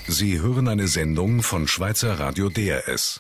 Sie hören eine Sendung von Schweizer Radio DRS.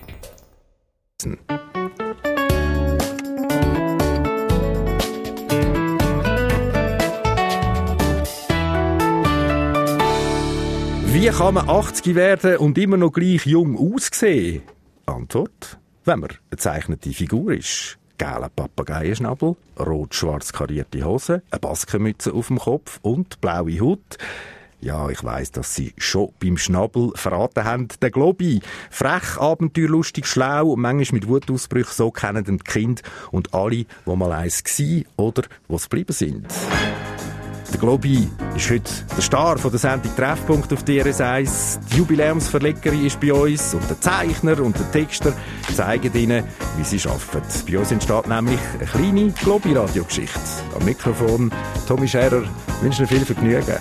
Wie kann man 80 werden und immer noch gleich jung aussehen? Antwort: wenn man eine gezeichnete Figur ist. Gelber Papageienschnabel, rot-schwarz karierte Hose, eine Baskenmütze auf dem Kopf und blaue Haut. Ja, ich weiss, dass Sie schon beim Schnabel verraten haben. Der Globi. Frech, abenteuerlustig, schlau und manchmal mit Wutausbrüchen. So kennen die Kinder und alle, die mal eins waren oder was geblieben sind. Der Globi ist heute der Star von der Sendung Treffpunkt auf DRS1. Die Jubiläumsverlegerin ist bei uns und der Zeichner und der Texter zeigen Ihnen, wie sie arbeiten. Bei uns entsteht nämlich eine kleine Globi-Radiogeschichte. Am Mikrofon Tommy Scherer. Ich wünsche Ihnen viel Vergnügen.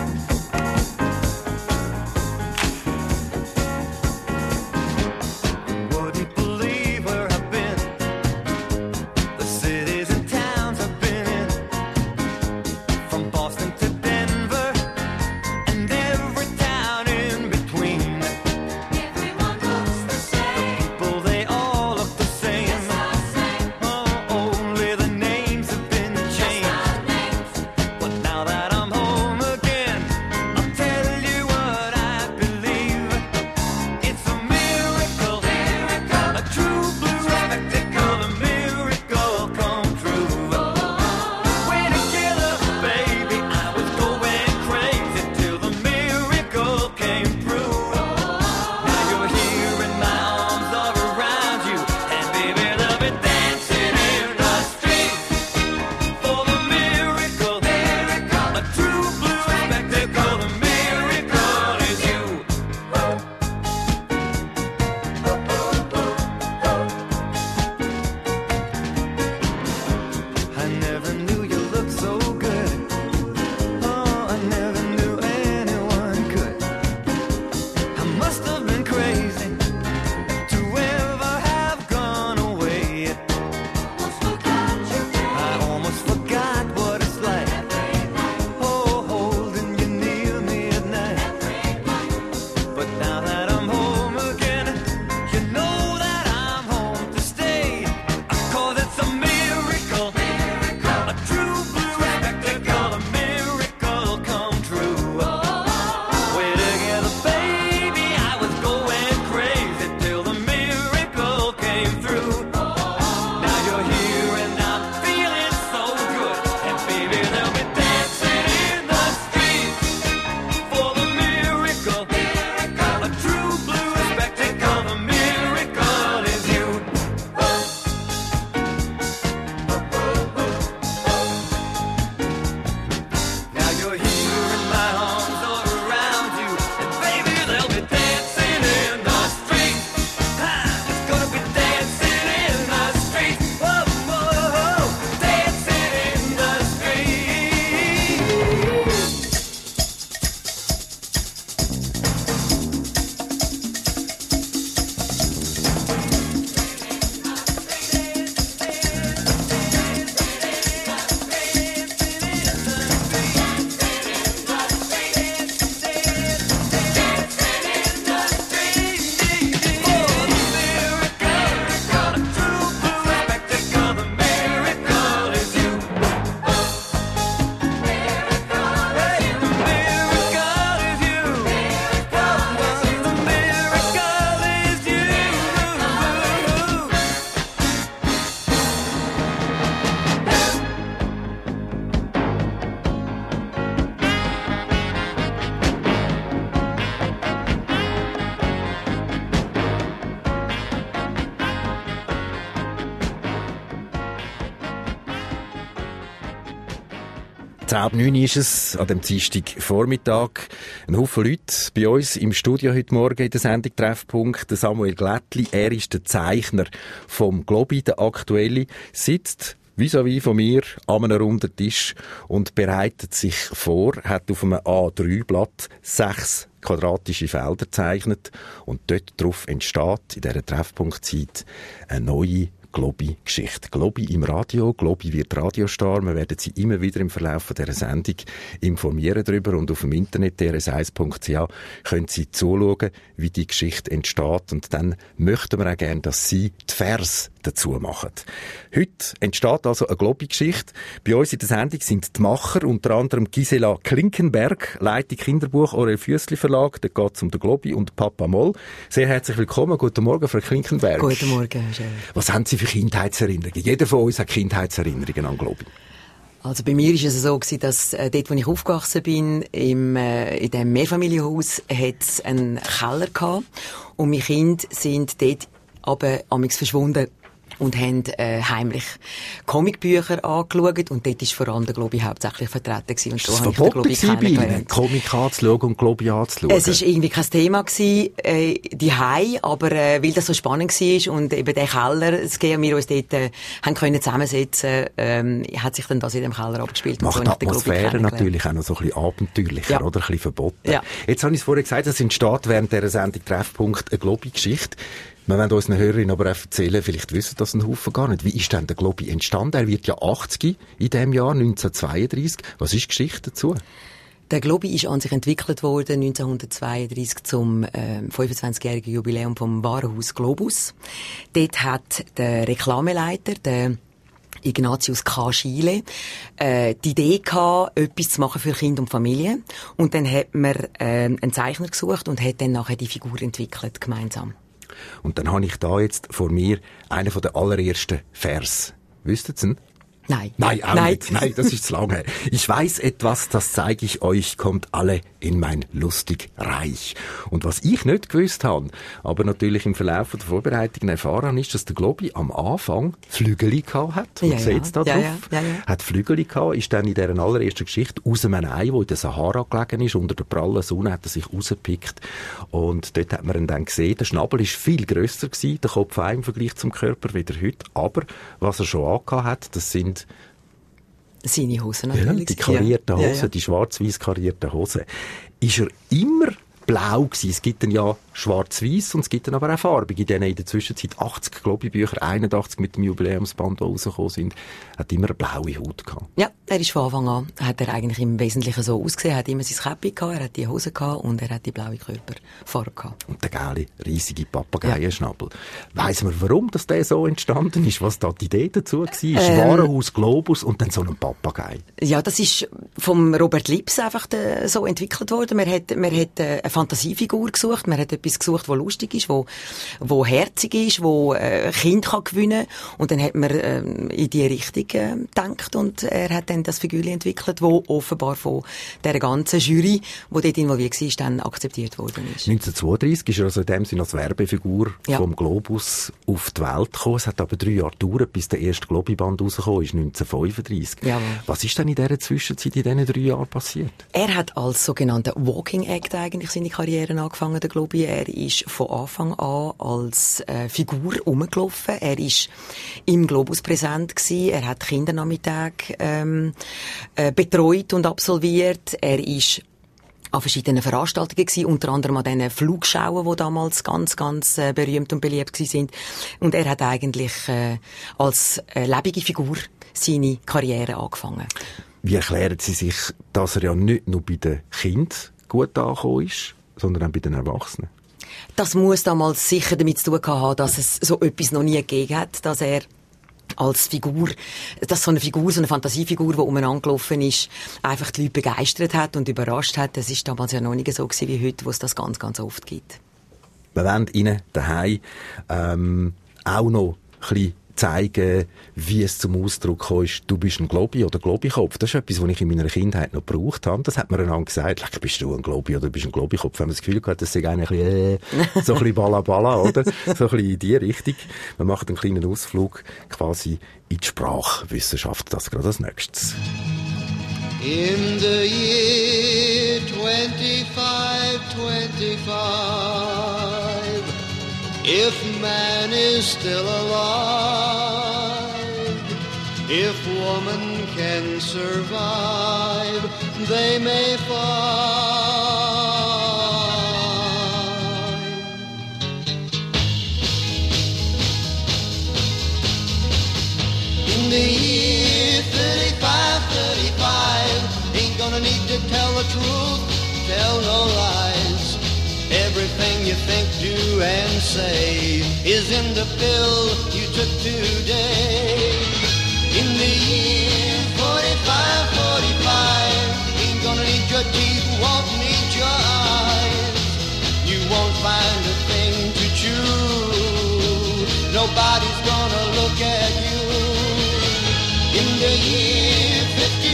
Ab 9 ist es, an dem Dienstagvormittag. Ein Haufen Leute bei uns im Studio heute Morgen in der Sendung Treffpunkt. Der Samuel Glättli, er ist der Zeichner vom Globi, der aktuelle, sitzt vis-à-vis von mir an einem runden Tisch und bereitet sich vor, hat auf einem A3-Blatt 6 quadratische Felder gezeichnet und dort drauf entsteht in dieser Treffpunktzeit eine neue Globi-Geschichte. Globi im Radio, Globi wird Radiostar. Wir werden Sie immer wieder im Verlauf dieser Sendung informieren darüber und auf dem Internet drs1.ch können Sie zuschauen, wie die Geschichte entsteht und dann möchten wir auch gerne, dass Sie die Vers dazu machen. Heute entsteht also eine Globi-Geschichte. Bei uns in der Sendung sind die Macher, unter anderem Gisela Klinkenberg, Leitung Kinderbuch Aurel Füssli Verlag, da geht es um den Globi und Papa Moll. Sehr herzlich willkommen. Guten Morgen, Frau Klinkenberg. Guten Morgen, schön. Was haben Sie für Kindheitserinnerungen? Jeder von uns hat Kindheitserinnerungen an Globi. Also bei mir war es so, dass dort, wo ich aufgewachsen bin, in dem Mehrfamilienhaus, hat es einen Keller gehabt und meine Kinder sind dort aber amigs verschwunden und haben heimlich Comicbücher angeschaut und dort ist vor allem der Globi hauptsächlich vertreten gewesen. Und das war verboten bei Ihnen, Comic anzuschauen und Globi anzuschauen? Es war irgendwie kein Thema gewesen, die Hei, aber weil das so spannend war und eben der Keller, es gehen wir uns dort haben können zusammensetzen, hat sich dann das in dem Keller abgespielt. Macht und so die Atmosphäre natürlich auch noch so ein bisschen abenteuerlicher, oder? Ein bisschen verboten. Ja. Jetzt habe ich es vorhin gesagt, es entsteht während dieser Sendung Treffpunkt eine Globi-Geschichte. Wir wollen unseren Hörerinnen aber auch erzählen, vielleicht wissen das ein Haufen gar nicht. Wie ist denn der Globi entstanden? Er wird ja 80 in diesem Jahr, 1932. Was ist die Geschichte dazu? Der Globi ist an sich entwickelt worden 1932 zum 25-jährigen Jubiläum vom Warenhaus Globus. Dort hat der Reklameleiter, der Ignatius K. Schiele, die Idee gehabt, etwas zu machen für Kinder und Familie. Und dann hat man einen Zeichner gesucht und hat dann nachher die Figur entwickelt, gemeinsam. Und dann habe ich da jetzt vor mir einen von den allerersten Vers. Wüsstet ihr ihn? Nein. Nein, auch nicht. Nein, das ist zu lange her. Ich weiß etwas, das zeige ich euch, kommt alle in mein lustig Reich. Und was ich nicht gewusst habe, aber natürlich im Verlauf der Vorbereitungen erfahren habe, ist, dass der Globi am Anfang Flügeli gehabt hat. Und seht's da drauf? Ja. Hat Flügeli gehabt, ist dann in dieser allerersten Geschichte aus einem Ei, wo in der Sahara gelegen ist, unter der prallen Sonne hat er sich rausgepickt. Und dort hat man ihn dann gesehen, der Schnabel ist viel grösser gewesen, der Kopf auch im Vergleich zum Körper wieder heute. Aber was er schon angehabt hat, das sind seine Hosen natürlich. Ja, die karierten Hosen, die schwarz-weiß karierten Hosen. Ist er immer blau gewesen? Es gibt dann ja schwarz-weiß und es gibt dann aber auch farbig. In denen in der Zwischenzeit 80 Globi-Bücher, 81 mit dem Jubiläumsband, die rausgekommen sind, hat immer eine blaue Haut gehabt. Ja, er ist von Anfang an, hat er eigentlich im Wesentlichen so ausgesehen, er hat immer sein Käppi gehabt, er hat die Hose gehabt und er hat die blaue Körperfarbe gehabt. Und der geile, riesige Papageienschnabel. Weiss man, warum das der so entstanden ist? Was da die Idee dazu war? Warenhaus Globus und dann so ein Papagei. Ja, das ist vom Robert Lips einfach so entwickelt worden. Man hat eine Fantasiefigur gesucht, man hat etwas gesucht, das lustig ist, wo herzig ist, wo Kind kann gewinnen. Und dann hat man in die Richtung gedacht und er hat dann das Figürchen entwickelt, das offenbar von der ganzen Jury, die dort involviert war, dann akzeptiert worden ist. 1932 ist er also in dem Sinne als Werbefigur vom Globus auf die Welt gekommen. Es hat aber 3 Jahre gedauert, bis der erste Globi-Band rausgekommen ist, 1935. Jawohl. Was ist denn in dieser Zwischenzeit, in diesen 3 Jahren passiert? Er hat als sogenannter Walking Act eigentlich seine Karriere angefangen, der Globi. Er ist von Anfang an als Figur rumgelaufen. Er ist im Globus präsent gewesen. Er hat Kindernachmittag betreut und absolviert. Er ist an verschiedenen Veranstaltungen gewesen, unter anderem an diesen Flugschauen, die damals ganz, ganz berühmt und beliebt gewesen sind. Und er hat eigentlich als lebende Figur seine Karriere angefangen. Wie erklären Sie sich, dass er ja nicht nur bei den Kindern gut angekommen ist, sondern auch bei den Erwachsenen? Das muss damals sicher damit zu tun haben, dass es so etwas noch nie gegeben hat, dass er als Figur, dass so eine Fantasiefigur, die umeinander gelaufen ist, einfach die Leute begeistert hat und überrascht hat. Das ist damals ja noch nicht so gewesen wie heute, wo es das ganz, ganz oft gibt. Wir wollen Ihnen daheim auch noch ein bisschen zeigen, wie es zum Ausdruck gekommen ist, du bist ein Globi oder Globikopf. Das ist etwas, was ich in meiner Kindheit noch gebraucht habe. Das hat mir einander gesagt, bist du ein Globi oder bist ein Globikopf. Wenn man das Gefühl hat, das sei eigentlich so ein bisschen Balla, oder? So ein bisschen in die Richtung. Wir machen einen kleinen Ausflug quasi in die Sprachwissenschaft. Das gerade als nächstes. In the year 2525, if man is still alive, if woman can survive, they may find. you think, do, and say is in the pill you took today. In the year 45, ain't gonna need your teeth, won't need your eyes. You won't find a thing to chew. Nobody's gonna look at you. In the year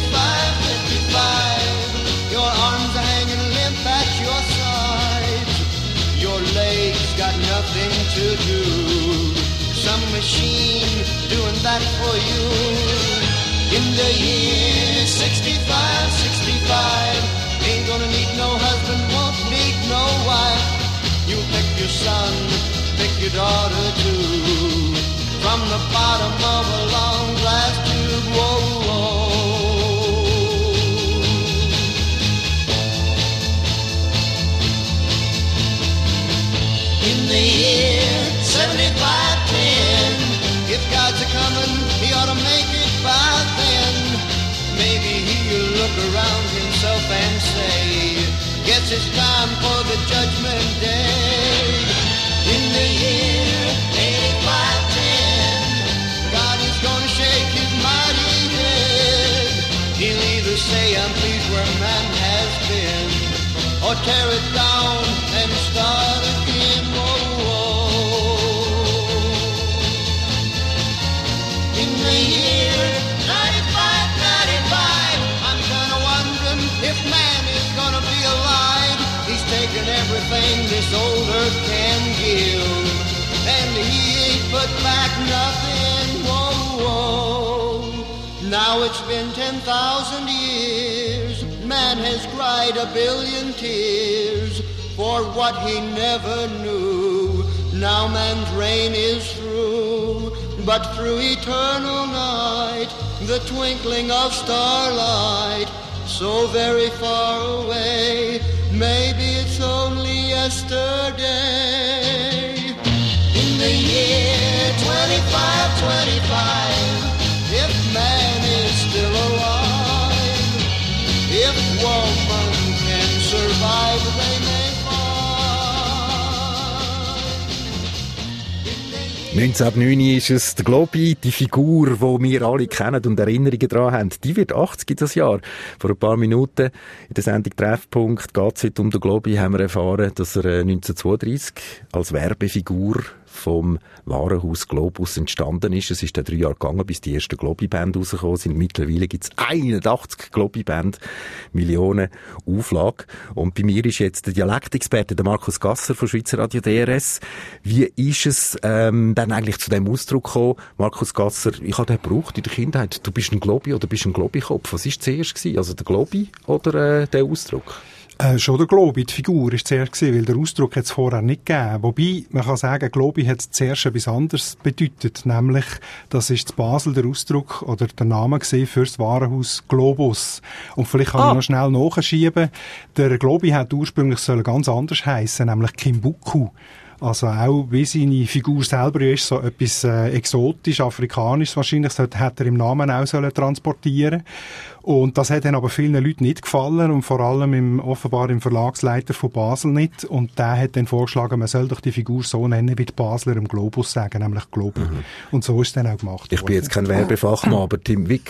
55, your arms are hanging limp at your sides. Your legs got nothing to do. Some machine doing that for you. In the year 65, ain't gonna need no husband, won't need no wife. You pick your son, pick your daughter too. From the bottom of a long glass tube, whoa, whoa. In the year 75-10, if God's a-comin', he ought to make it by then. Maybe he'll look around himself and say, guess it's time for the judgment day. In the year 85-10, God is gonna shake his mighty head. He'll either say, I'm pleased where man has been, or tear it down and start again. Whoa, whoa. In the year 95, I'm kinda wondering if man is gonna be alive. He's taken everything this old earth can give, and he ain't put back nothing. Whoa, whoa. Now it's been 10,000 years. Man has cried a billion tears for what he never knew. Now man's reign is through, but through eternal night, the twinkling of starlight, so very far away, maybe it's only yesterday. In the year 25, if man is still alive, if woman can survive, they may find. 1909 ist es, der Globi, die Figur, die wir alle kennen und Erinnerungen daran haben, die wird 80 das Jahr. Vor ein paar Minuten in der Sendung Treffpunkt geht es heute um den Globi, haben wir erfahren, dass er 1932 als Werbefigur vom Warenhaus Globus entstanden ist. Es ist dann 3 Jahre gegangen, bis die ersten Globi-Bände rausgekommen sind. Mittlerweile gibt es 81 Globi-Bände, Millionen Auflage. Und bei mir ist jetzt der Dialektexperte, der Markus Gasser von Schweizer Radio DRS. Wie ist es dann eigentlich zu dem Ausdruck gekommen? Markus Gasser, ich habe den gebraucht in der Kindheit. Du bist ein Globi oder bist ein Globikopf? Was war zuerst gewesen? Also der Globi oder der Ausdruck? Schon der Globi, die Figur ist zuerst gewesen, weil der Ausdruck hat es vorher nicht gegeben. Wobei, man kann sagen, Globi hat zuerst etwas anderes bedeutet, nämlich, das ist in Basel der Ausdruck oder der Name gewesen für das Warenhaus Globus. Und vielleicht kann ich noch schnell nachschieben. Der Globi hat ursprünglich ganz anders heissen, nämlich Kimbuku. Also auch, wie seine Figur selber ist, so etwas exotisch, afrikanisch wahrscheinlich, das hat er im Namen auch transportieren. Und das hat dann aber vielen Leuten nicht gefallen und vor allem offenbar im Verlagsleiter von Basel nicht. Und der hat dann vorgeschlagen, man soll doch die Figur so nennen, wie die Basler im Globus sagen, nämlich Globi. Und so ist es dann auch gemacht worden. Ich bin jetzt kein Werbefachmann, aber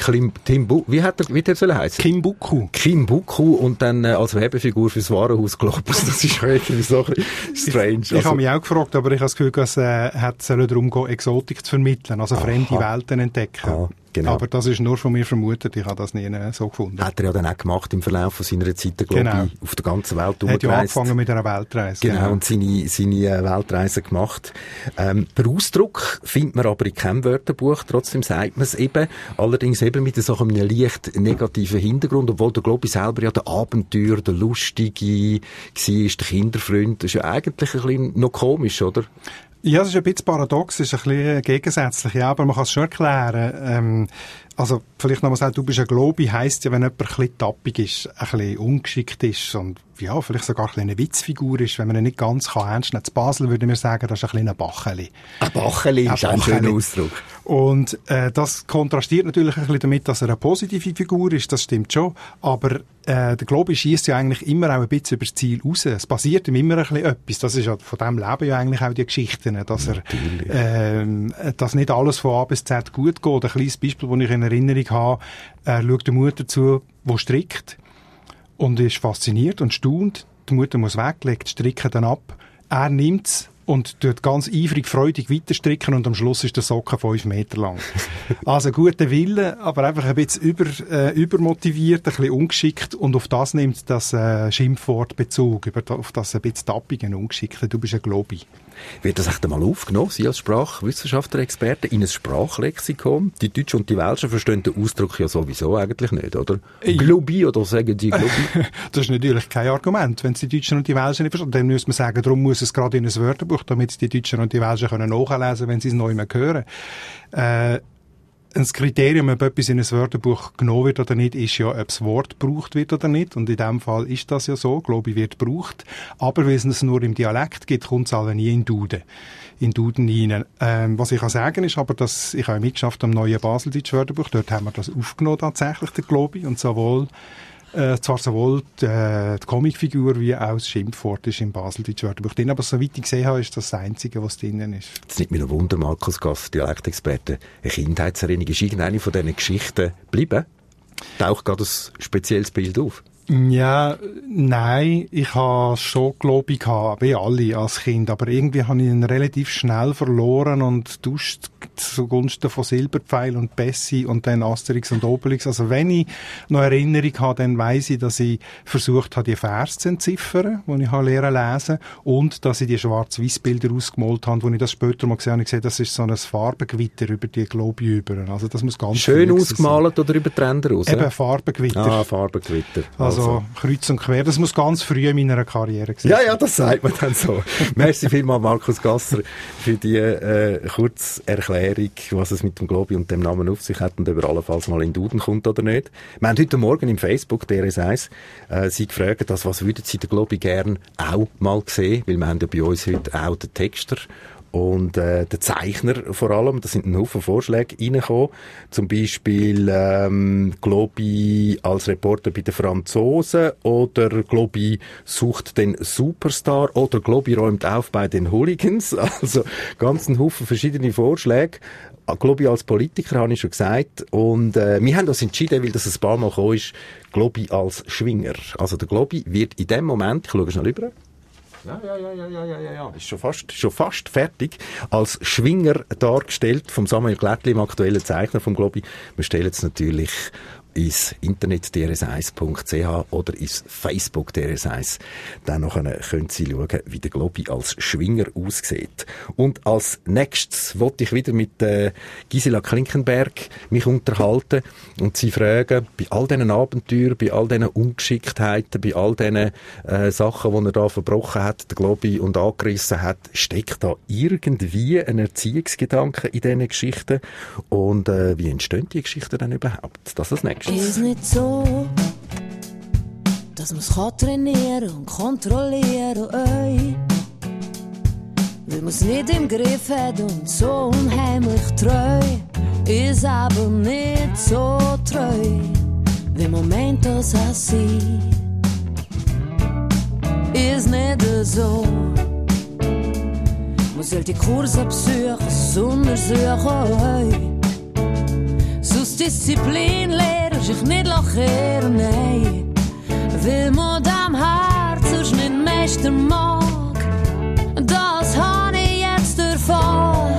wie hat er sollen heißen? Kimbuku. Kimbuku und dann als Werbefigur fürs Warenhaus Globus. Das ist irgendwie so ein bisschen strange. Ich habe mich auch gefragt, aber ich habe das Gefühl, dass es darum geht, Exotik zu vermitteln, also fremde Welten entdecken. Genau. Aber das ist nur von mir vermutet, ich habe das nie so gefunden. Hat er ja dann auch gemacht im Verlauf von seiner Zeit, glaube ich, auf der ganzen Welt umgereist. Er hat ja angefangen mit einer Weltreise. Genau, und seine Weltreise gemacht. Den Ausdruck findet man aber in keinem Wörterbuch, trotzdem sagt man es eben, allerdings eben mit so einem leicht negativen Hintergrund, obwohl der Globi selber ja der Abenteuer, der Lustige war, der Kinderfreund, das ist ja eigentlich ein bisschen noch komisch, oder? Ja, es ist ein bisschen paradox, es ist ein bisschen gegensätzlich, ja, aber man kann es schon erklären. Also, vielleicht noch mal sagen, du bist ein Globi, heisst ja, wenn jemand ein bisschen tappig ist, ein bisschen ungeschickt ist und, ja, vielleicht sogar ein bisschen eine Witzfigur ist, wenn man ihn nicht ganz ernst nehmen kann. Zu Basel würde mir sagen, das ist ein bisschen ein Bacheli. Ein Bacheli ist ein schöner Ausdruck. Und das kontrastiert natürlich ein bisschen damit, dass er eine positive Figur ist, das stimmt schon. Aber der Globi schiesst ja eigentlich immer auch ein bisschen über das Ziel raus. Es passiert ihm immer ein bisschen etwas. Das ist ja von dem Leben ja eigentlich auch die Geschichten, dass dass nicht alles von A bis Z gut geht. Ein kleines Beispiel, das ich in Erinnerung habe, schaut die Mutter zu, die strickt und ist fasziniert und staunt. Die Mutter muss weg, legt die Stricken dann ab. Er nimmt's und tut ganz eifrig, freudig weiter stricken und am Schluss ist der Socken 5 Meter lang. Also guter Wille, aber einfach ein bisschen übermotiviert, ein bisschen ungeschickt und auf das nimmt das Schimpfwort Bezug, auf das ein bisschen tappigen, ungeschickten. Du bist ein Globi. Wird das echt einmal aufgenommen, Sie als Sprachwissenschaftler, Experte, in ein Sprachlexikon? Die Deutschen und die Welschen verstehen den Ausdruck ja sowieso eigentlich nicht, oder? Globi, oder sagen die Globi? Das ist natürlich kein Argument, wenn es die Deutschen und die Welschen nicht verstehen. Dann müsste man sagen, darum muss es gerade in ein Wörterbuch, damit es die Deutschen und die Welschen können nachlesen können, wenn sie es neu mehr hören. Ein Kriterium, ob etwas in ein Wörterbuch genommen wird oder nicht, ist ja, ob das Wort gebraucht wird oder nicht. Und in dem Fall ist das ja so. Globi wird gebraucht. Aber weil es nur im Dialekt gibt, kommt es alle nie in Duden rein. Was ich kann sagen ist aber, dass ich habe mitgeschafft am neuen Baseldeutsch Wörterbuch. Dort haben wir das aufgenommen tatsächlich, der Globi. Und sowohl die Comicfigur wie auch das Schimpfwort ist im Baseldeutsch Wörterbuch drin. Aber soweit ich gesehen habe, ist das Einzige, was drinnen ist. Das nimmt mich noch Wunder, Markus Gass, Dialektexperte. Eine Kindheitserinnerung. Ist irgendeine von diesen Geschichten geblieben? Taucht gerade ein spezielles Bild auf? Ja, nein, ich habe schon Globi gehabt, wie alle als Kind, aber irgendwie habe ich ihn relativ schnell verloren und tauscht zugunsten von Silberpfeil und Bessie und dann Asterix und Obelix. Also wenn ich noch Erinnerung habe, dann weiss ich, dass ich versucht habe, die Vers zu entziffern, die ich lernen lesen, und dass ich die Schwarz-Weiß-Bilder ausgemalt habe, wo ich das später mal gesehen habe, ich sehe, das ist so ein Farbengewitter über die Globi über. Also das muss ganz schön ausgemalt oder über die Ränder raus? Eben Farbengewitter. Ah, Farbengewitter. Also kreuz und quer. Das muss ganz früh in meiner Karriere gewesen sein. Ja, das sagt man dann so. Merci vielmals, Markus Gasser, für die Kurzerklärung, was es mit dem Globi und dem Namen auf sich hat und ob er allenfalls mal in Duden kommt oder nicht. Wir haben heute Morgen im Facebook, DRS1, Sie gefragt, was würden Sie den Globi gern auch mal sehen? Weil wir haben ja bei uns heute auch den Texter und der Zeichner vor allem. Da sind ein Haufen Vorschläge reingekommen. Zum Beispiel Globi als Reporter bei den Franzosen oder Globi sucht den Superstar oder Globi räumt auf bei den Hooligans. Also ganz ein Haufen verschiedene Vorschläge. Globi als Politiker, habe ich schon gesagt. Und wir haben uns entschieden, weil das ein paar Mal gekommen ist, Globi als Schwinger. Also der Globi wird in dem Moment, ich schaue schnell rüber, ja. Ist schon fast fertig. Als Schwinger dargestellt vom Samuel Glättli, dem aktuellen Zeichner vom Globi. Wir stellen es natürlich ins Internet drs1.ch oder ins Facebook drs1. Dann können Sie schauen, wie der Globi als Schwinger aussieht. Und als nächstes wollte ich wieder mit Gisela Klinkenberg mich unterhalten und sie fragen, bei all diesen Abenteuern, bei all diesen Ungeschicktheiten, bei all diesen Sachen, die er da verbrochen hat, der Globi, und angerissen hat, steckt da irgendwie ein Erziehungsgedanke in diesen Geschichten? Und wie entstehen die Geschichten denn überhaupt? Das ist das Nächste. Ist nicht so, dass man's trainieren und kontrollieren euch. Weil man's nicht im Griff hat und so unheimlich treu. Ist aber nicht so treu, wie man meint, dass er sieht. Ist nicht so. Man soll die Kurse besuchen, untersuchen euch. Sonst Disziplin lehren, sich nicht lachen, nein. Weil man dem Herz sonst nicht Meister mag. Das habe ich jetzt davon.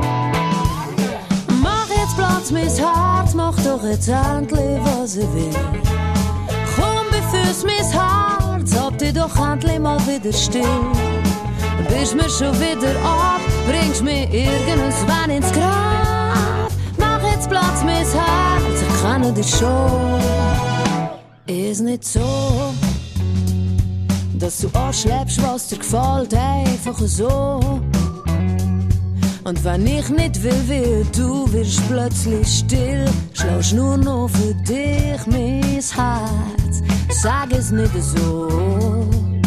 Mach jetzt Platz, mein Herz, mach doch jetzt endlich, was ich will. Komm, befühlst mein Herz, hab dich doch endlich mal wieder still. Bist mir schon wieder ab, bringst mir irgendwann ins Grab. Mach jetzt Platz, mein Herz, ich kenne dich schon. Ist nicht so, dass du anschleppst, was dir gefällt, einfach so. Und wenn ich nicht will, du wirst plötzlich still. Schlägst nur noch für dich mein Herz. Sag es nicht so.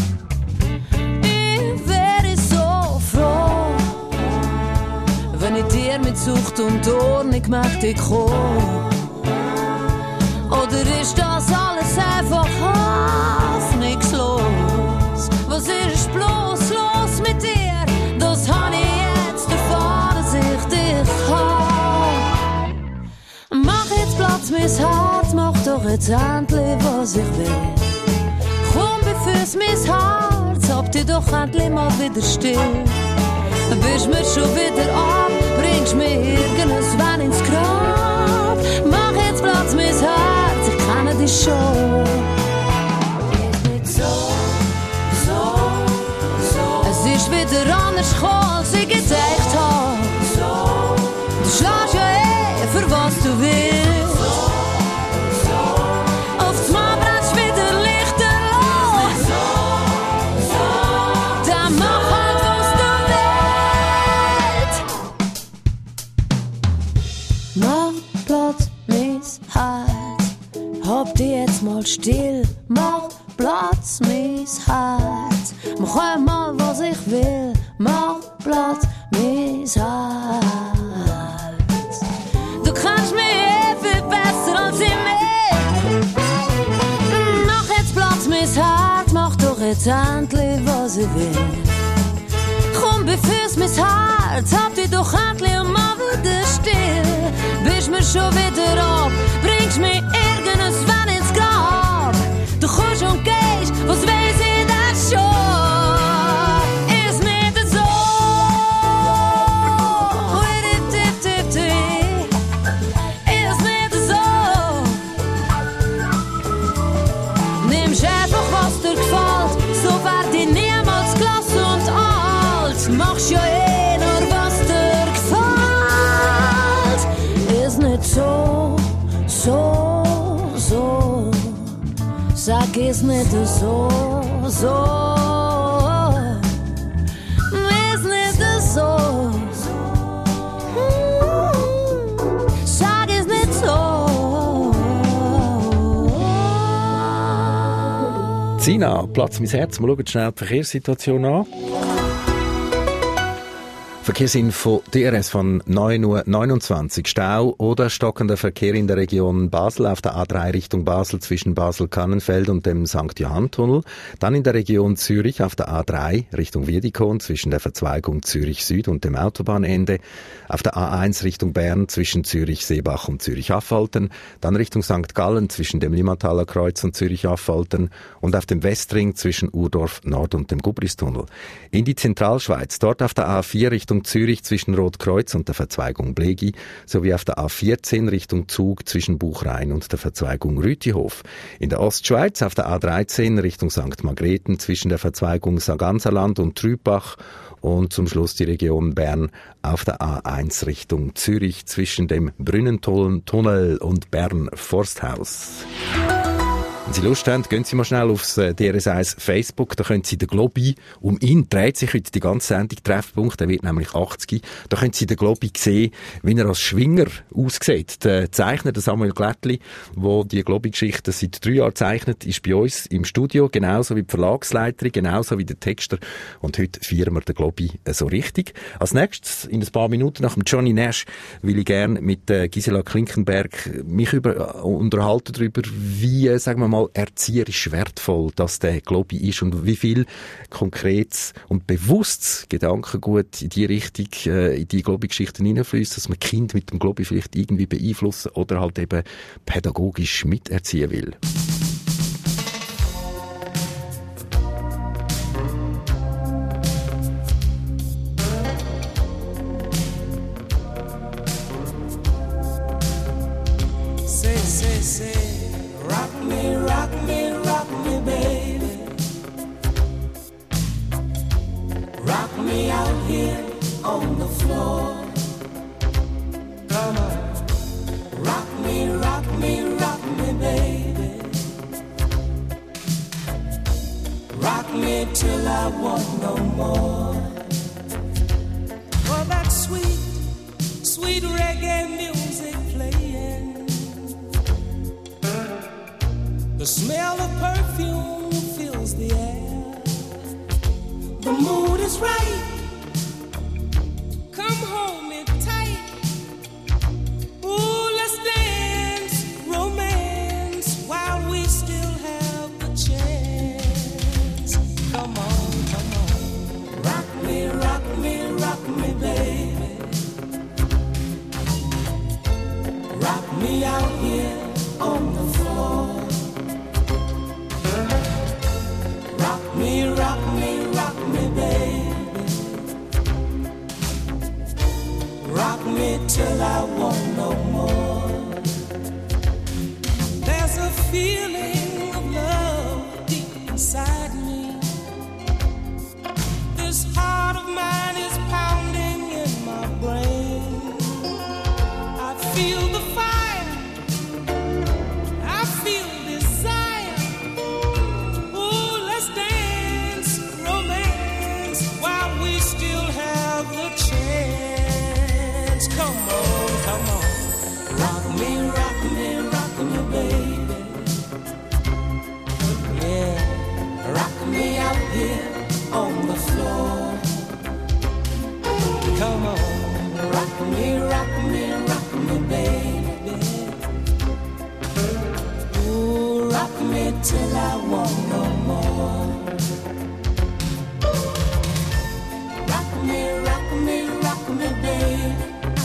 Ich wäre so froh, wenn ich dir mit Sucht und Ordnung mächtig komme. Oder ist das alles einfach hoffnungslos? Was ist bloß los mit dir? Das hab ich jetzt erfahren, dass ich dich hab. Mach jetzt Platz, mein Herz, mach doch jetzt endlich, was ich will. Komm, befüllst mein Herz, hab dich doch endlich mal wieder still. Bist mir schon wieder ab, bringst mir irgendwann ins Grab. Mach jetzt Platz, mein Herz, ich kenne dich schon. Ist nicht so. Es ist wieder anders gekommen, als ich gedacht hab. Du schlägst ja für was du willst. Auf einmal brennst wieder Lichter los. Dann mach halt, was du willst. Mach Platz, mein Herz. Hab dich jetzt mal still. Mach Platz, mein Herz. Mach einmal, was ich will. Mach Platz, mein Herz. Du kannst mich viel besser als ich mich. Mach jetzt Platz, mein Herz. Mach doch jetzt endlich, was ich will. Komm, befüllst mein Herz. Hab dich doch endlich mal wieder still. Bist mir schon wieder ab. Bringst mich irgendwann ins Grab. Du kommst und gehst, was weiss ich das schon? Ist nicht so. Ist nicht so. Nimmst einfach, was dir gefällt, so werd ich niemals gelassen und alt. Machst ja nur, was dir gefällt. Ist nicht so. Sag es nicht so. Ist nicht so. Sag es nicht so. Sina, Platz mein Herz. Wir schauen schnell die Verkehrssituation an. Verkehrsinfo DRS von 9:29 Uhr. Stau oder stockender Verkehr in der Region Basel auf der A3 Richtung Basel zwischen Basel-Kannenfeld und dem St. Johann-Tunnel. Dann in der Region Zürich auf der A3 Richtung Wiedikon zwischen der Verzweigung Zürich Süd und dem Autobahnende. Auf der A1 Richtung Bern zwischen Zürich-Seebach und Zürich-Affoltern. Dann Richtung St. Gallen zwischen dem Limmathaler Kreuz und Zürich-Affoltern. Und auf dem Westring zwischen Urdorf Nord und dem Gubristunnel. In die Zentralschweiz, dort auf der A4 Richtung Zürich zwischen Rotkreuz und der Verzweigung Blegi, sowie auf der A14 Richtung Zug zwischen Buchrain und der Verzweigung Rütihof. In der Ostschweiz auf der A13 Richtung St. Margrethen zwischen der Verzweigung Sarganserland und Trübach und zum Schluss die Region Bern auf der A1 Richtung Zürich zwischen dem Brünnentunnel und Bern-Forsthaus. Wenn Sie Lust haben, gehen Sie mal schnell aufs DRS1 Facebook, da können Sie den Globi, um ihn dreht sich heute die ganze Sendung Treffpunkt, der wird nämlich 80. Da können Sie den Globi sehen, wie er als Schwinger aussieht. Der Zeichner, der Samuel Glättli, der die Globi-Geschichte seit 3 Jahren zeichnet, ist bei uns im Studio, genauso wie die Verlagsleiterin, genauso wie der Texter. Und heute feiern wir den Globi so richtig. Als nächstes, in ein paar Minuten nach dem Johnny Nash, will ich gerne mit Gisela Klinkenberg mich unterhalten darüber, wie, sagen wir mal, erzieherisch wertvoll, dass der Globi ist und wie viel konkretes und bewusstes Gedankengut in die Richtung, in die Globi-Geschichten hineinfließt, dass man Kind mit dem Globi vielleicht irgendwie beeinflussen oder halt eben pädagogisch miterziehen will. Say, rock me, baby. Rock me out here on the floor. Come on. Rock me, baby. Rock me till I want no more. For that sweet sweet reggae music playing. The smell of perfume fills the air. The mood is right. Come hold me tight. Ooh, let's dance, romance, while we still have the chance. Come on, come on. Rock me, baby. Rock me out here on the floor. Rock me, baby. Rock me till I want no more. There's a feeling of love deep inside me. This heart of mine is pounding in my brain. I feel the fire, I feel desire. Ooh, let's dance, romance, while we still have the chance. Come on, come on. Rock me, baby. Yeah, rock me out here on the floor. Come on, rock me, baby. Ooh, rock me till I want no more. Rock me, baby.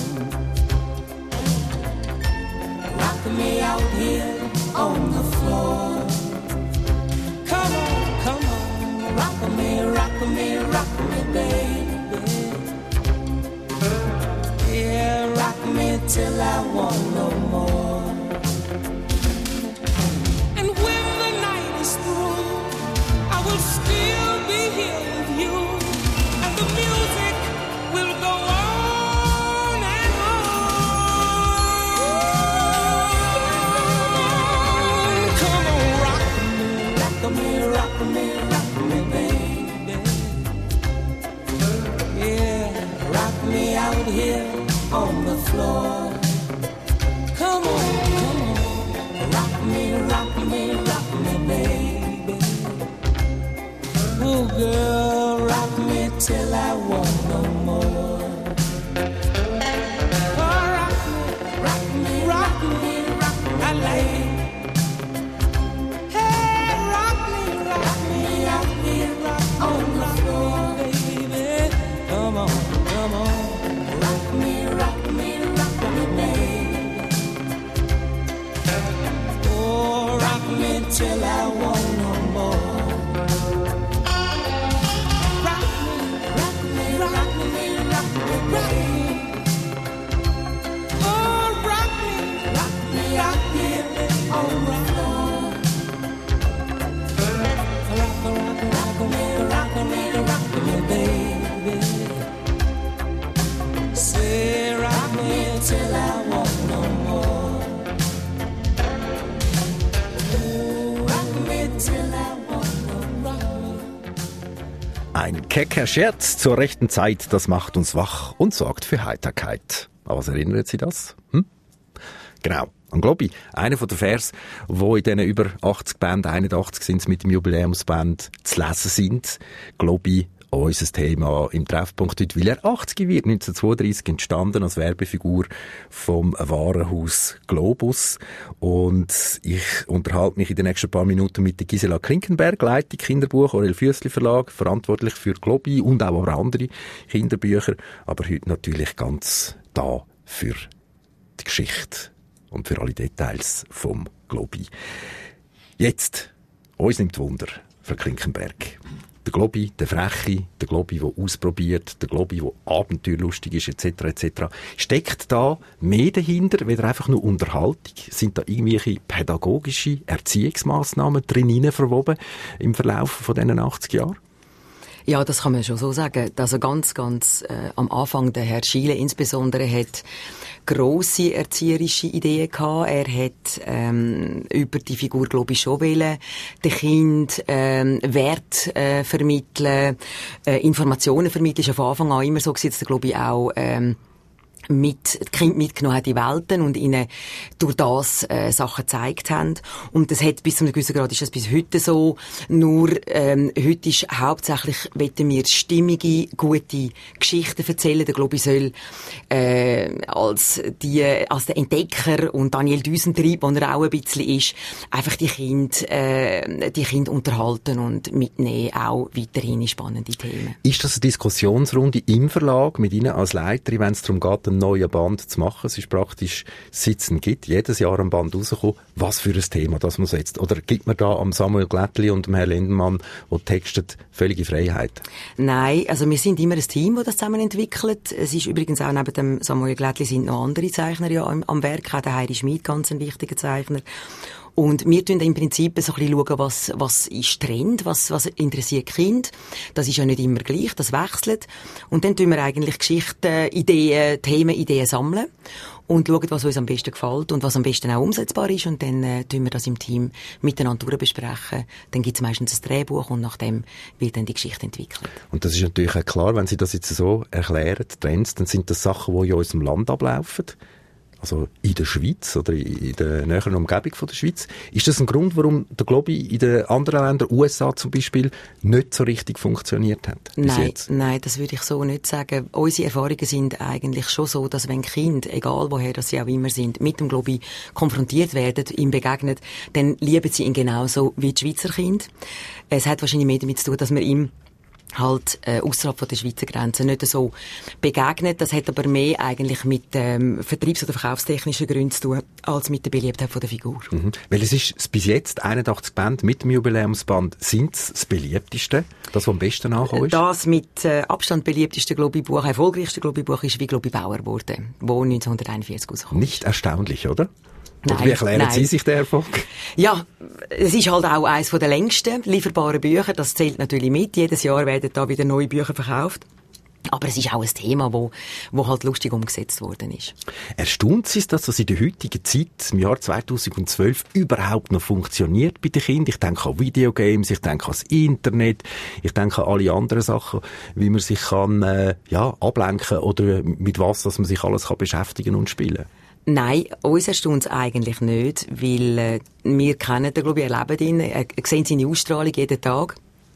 Rock me out here on the floor. Come on, rock me, baby. Yeah, rock me till I want no more. And when the night is through, I will still be here with you, and the music will go on and on. Come on, rock me, baby. Yeah, rock me out here on the floor. Come on, rock me, baby. Oh, girl, rock me till I want no more. Oh, rock me, I like it. Hey, rock me out here on the floor, baby. Come on, rock me, baby. Oh, rock me till I want no more. Rock me, baby. Oh, rock me out here on the floor. Rock me, baby. Say, rock me till I want no more. Rock me till I want no more. Ein kecker Scherz zur rechten Zeit, das macht uns wach und sorgt für Heiterkeit. An was erinnert Sie das? Genau, an Globi. Einer von den Vers, wo in diesen über 80 Bänden, 81 sind es mit dem Jubiläumsband, zu lesen sind. Globi, unser Thema im Treffpunkt heute, weil er 80 wird, 1932 entstanden als Werbefigur vom Warenhaus Globus. Und ich unterhalte mich in den nächsten paar Minuten mit der Gisela Klinkenberg, Leitung Kinderbuch, Aurel Füssli Verlag, verantwortlich für Globi und auch andere Kinderbücher, aber heute natürlich ganz da für die Geschichte und für alle Details vom Globi. Jetzt, uns nimmt Wunder, Frau Klinkenberg. Der Globi, der Freche, der Globi, der ausprobiert, der Globi, der abenteuerlustig ist, etc., etc. Steckt da mehr dahinter, weder einfach nur Unterhaltung? Sind da irgendwelche pädagogische Erziehungsmaßnahmen drin verwoben im Verlauf von diesen 80 Jahren? Ja, das kann man schon so sagen. Also ganz am Anfang, der Herr Schiele insbesondere hat grosse erzieherische Ideen gehabt. Er hat über die Figur, glaube ich, schon wollen, den Kind Wert vermitteln, Informationen vermitteln. Ist von Anfang an immer so gewesen, dass der, glaube ich, auch die Kinder mitgenommen hat in Welten und ihnen durch das Sachen gezeigt haben. Und das hat bis zu einem gewissen Grad ist das bis heute so. Nur heute ist hauptsächlich, wollen wir stimmige, gute Geschichten erzählen. Der Globi soll als der Entdecker und Daniel Düsentrieb, der er auch ein bisschen ist, einfach die Kinder unterhalten und mitnehmen, auch weiterhin in spannende Themen. Ist das eine Diskussionsrunde im Verlag mit Ihnen als Leiterin, wenn es darum geht, einen neuen Band zu machen? Es ist praktisch, seit es gibt, jedes Jahr ein Band rauskommen. Was für ein Thema das man setzt? Oder gibt man da am Samuel Glättli und dem Herrn Lindemann, der textet, völlige Freiheit? Nein, also wir sind immer ein Team, das das zusammen entwickelt. Es ist übrigens auch neben dem Samuel Glättli sind noch andere Zeichner ja am Werk, auch der Heidi Schmid, ganz ein wichtiger Zeichner. Und wir schauen im Prinzip so ein bisschen, was ist Trend, was interessiert Kind. Das ist ja nicht immer gleich, das wechselt. Und dann tun wir eigentlich Geschichten, Ideen, Themenideen sammeln und schauen, was uns am besten gefällt und was am besten auch umsetzbar ist. Und dann tun wir das im Team miteinander besprechen. Dann gibt es meistens ein Drehbuch und nach dem wird dann die Geschichte entwickelt. Und das ist natürlich auch klar, wenn Sie das jetzt so erklären, Trends, dann sind das Sachen, die in unserem Land ablaufen. Also in der Schweiz oder in der näheren Umgebung von der Schweiz. Ist das ein Grund, warum der Globi in den anderen Ländern, USA zum Beispiel, nicht so richtig funktioniert hat? Nein, das würde ich so nicht sagen. Unsere Erfahrungen sind eigentlich schon so, dass wenn Kinder, egal woher das sie auch immer sind, mit dem Globi konfrontiert werden, ihm begegnen, dann lieben sie ihn genauso wie die Schweizer Kinder. Es hat wahrscheinlich mehr damit zu tun, dass man ihm halt ausserhalb von der Schweizer Grenze nicht so begegnet. Das hat aber mehr eigentlich mit vertriebs- oder verkaufstechnischen Gründen zu tun, als mit der Beliebtheit von der Figur. Mhm. Weil es ist bis jetzt 81 Bände mit dem Jubiläumsband sind das beliebteste, das am besten angekommen ist? Das mit Abstand beliebteste Globi-Buch, erfolgreichste Globi-Buch ist wie Globi Bauer geworden, wo 1941 rauskommt. Nicht erstaunlich, oder? Nein, oder wie erklären Sie sich den Erfolg? Ja, es ist halt auch eines der längsten lieferbaren Bücher. Das zählt natürlich mit. Jedes Jahr werden da wieder neue Bücher verkauft. Aber es ist auch ein Thema, wo halt lustig umgesetzt worden ist. Erstaunt Sie, dass das in der heutigen Zeit, im Jahr 2012, überhaupt noch funktioniert bei den Kindern? Ich denke an Videogames, ich denke an das Internet, ich denke an alle anderen Sachen, wie man sich kann, ablenken oder mit was, dass man sich alles kann beschäftigen und spielen. Nein, uns erstaunt es eigentlich nicht, weil wir kennen den, glaube ich, erleben ihn, sehen seine Ausstrahlung jeden Tag.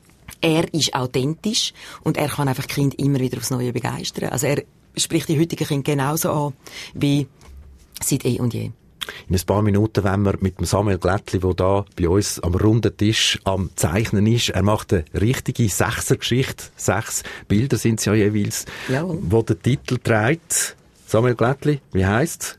Er ist authentisch und er kann einfach Kind immer wieder aufs Neue begeistern. Also er spricht die heutigen Kinder genauso an wie seit eh und je. In ein paar Minuten, wenn wir mit dem Samuel Glättli, der da bei uns am runden Tisch am Zeichnen ist, er macht eine richtige Sechser-Geschichte. 6 Bilder sind es ja jeweils, wo der Titel trägt. Samuel Glättli, wie heisst's?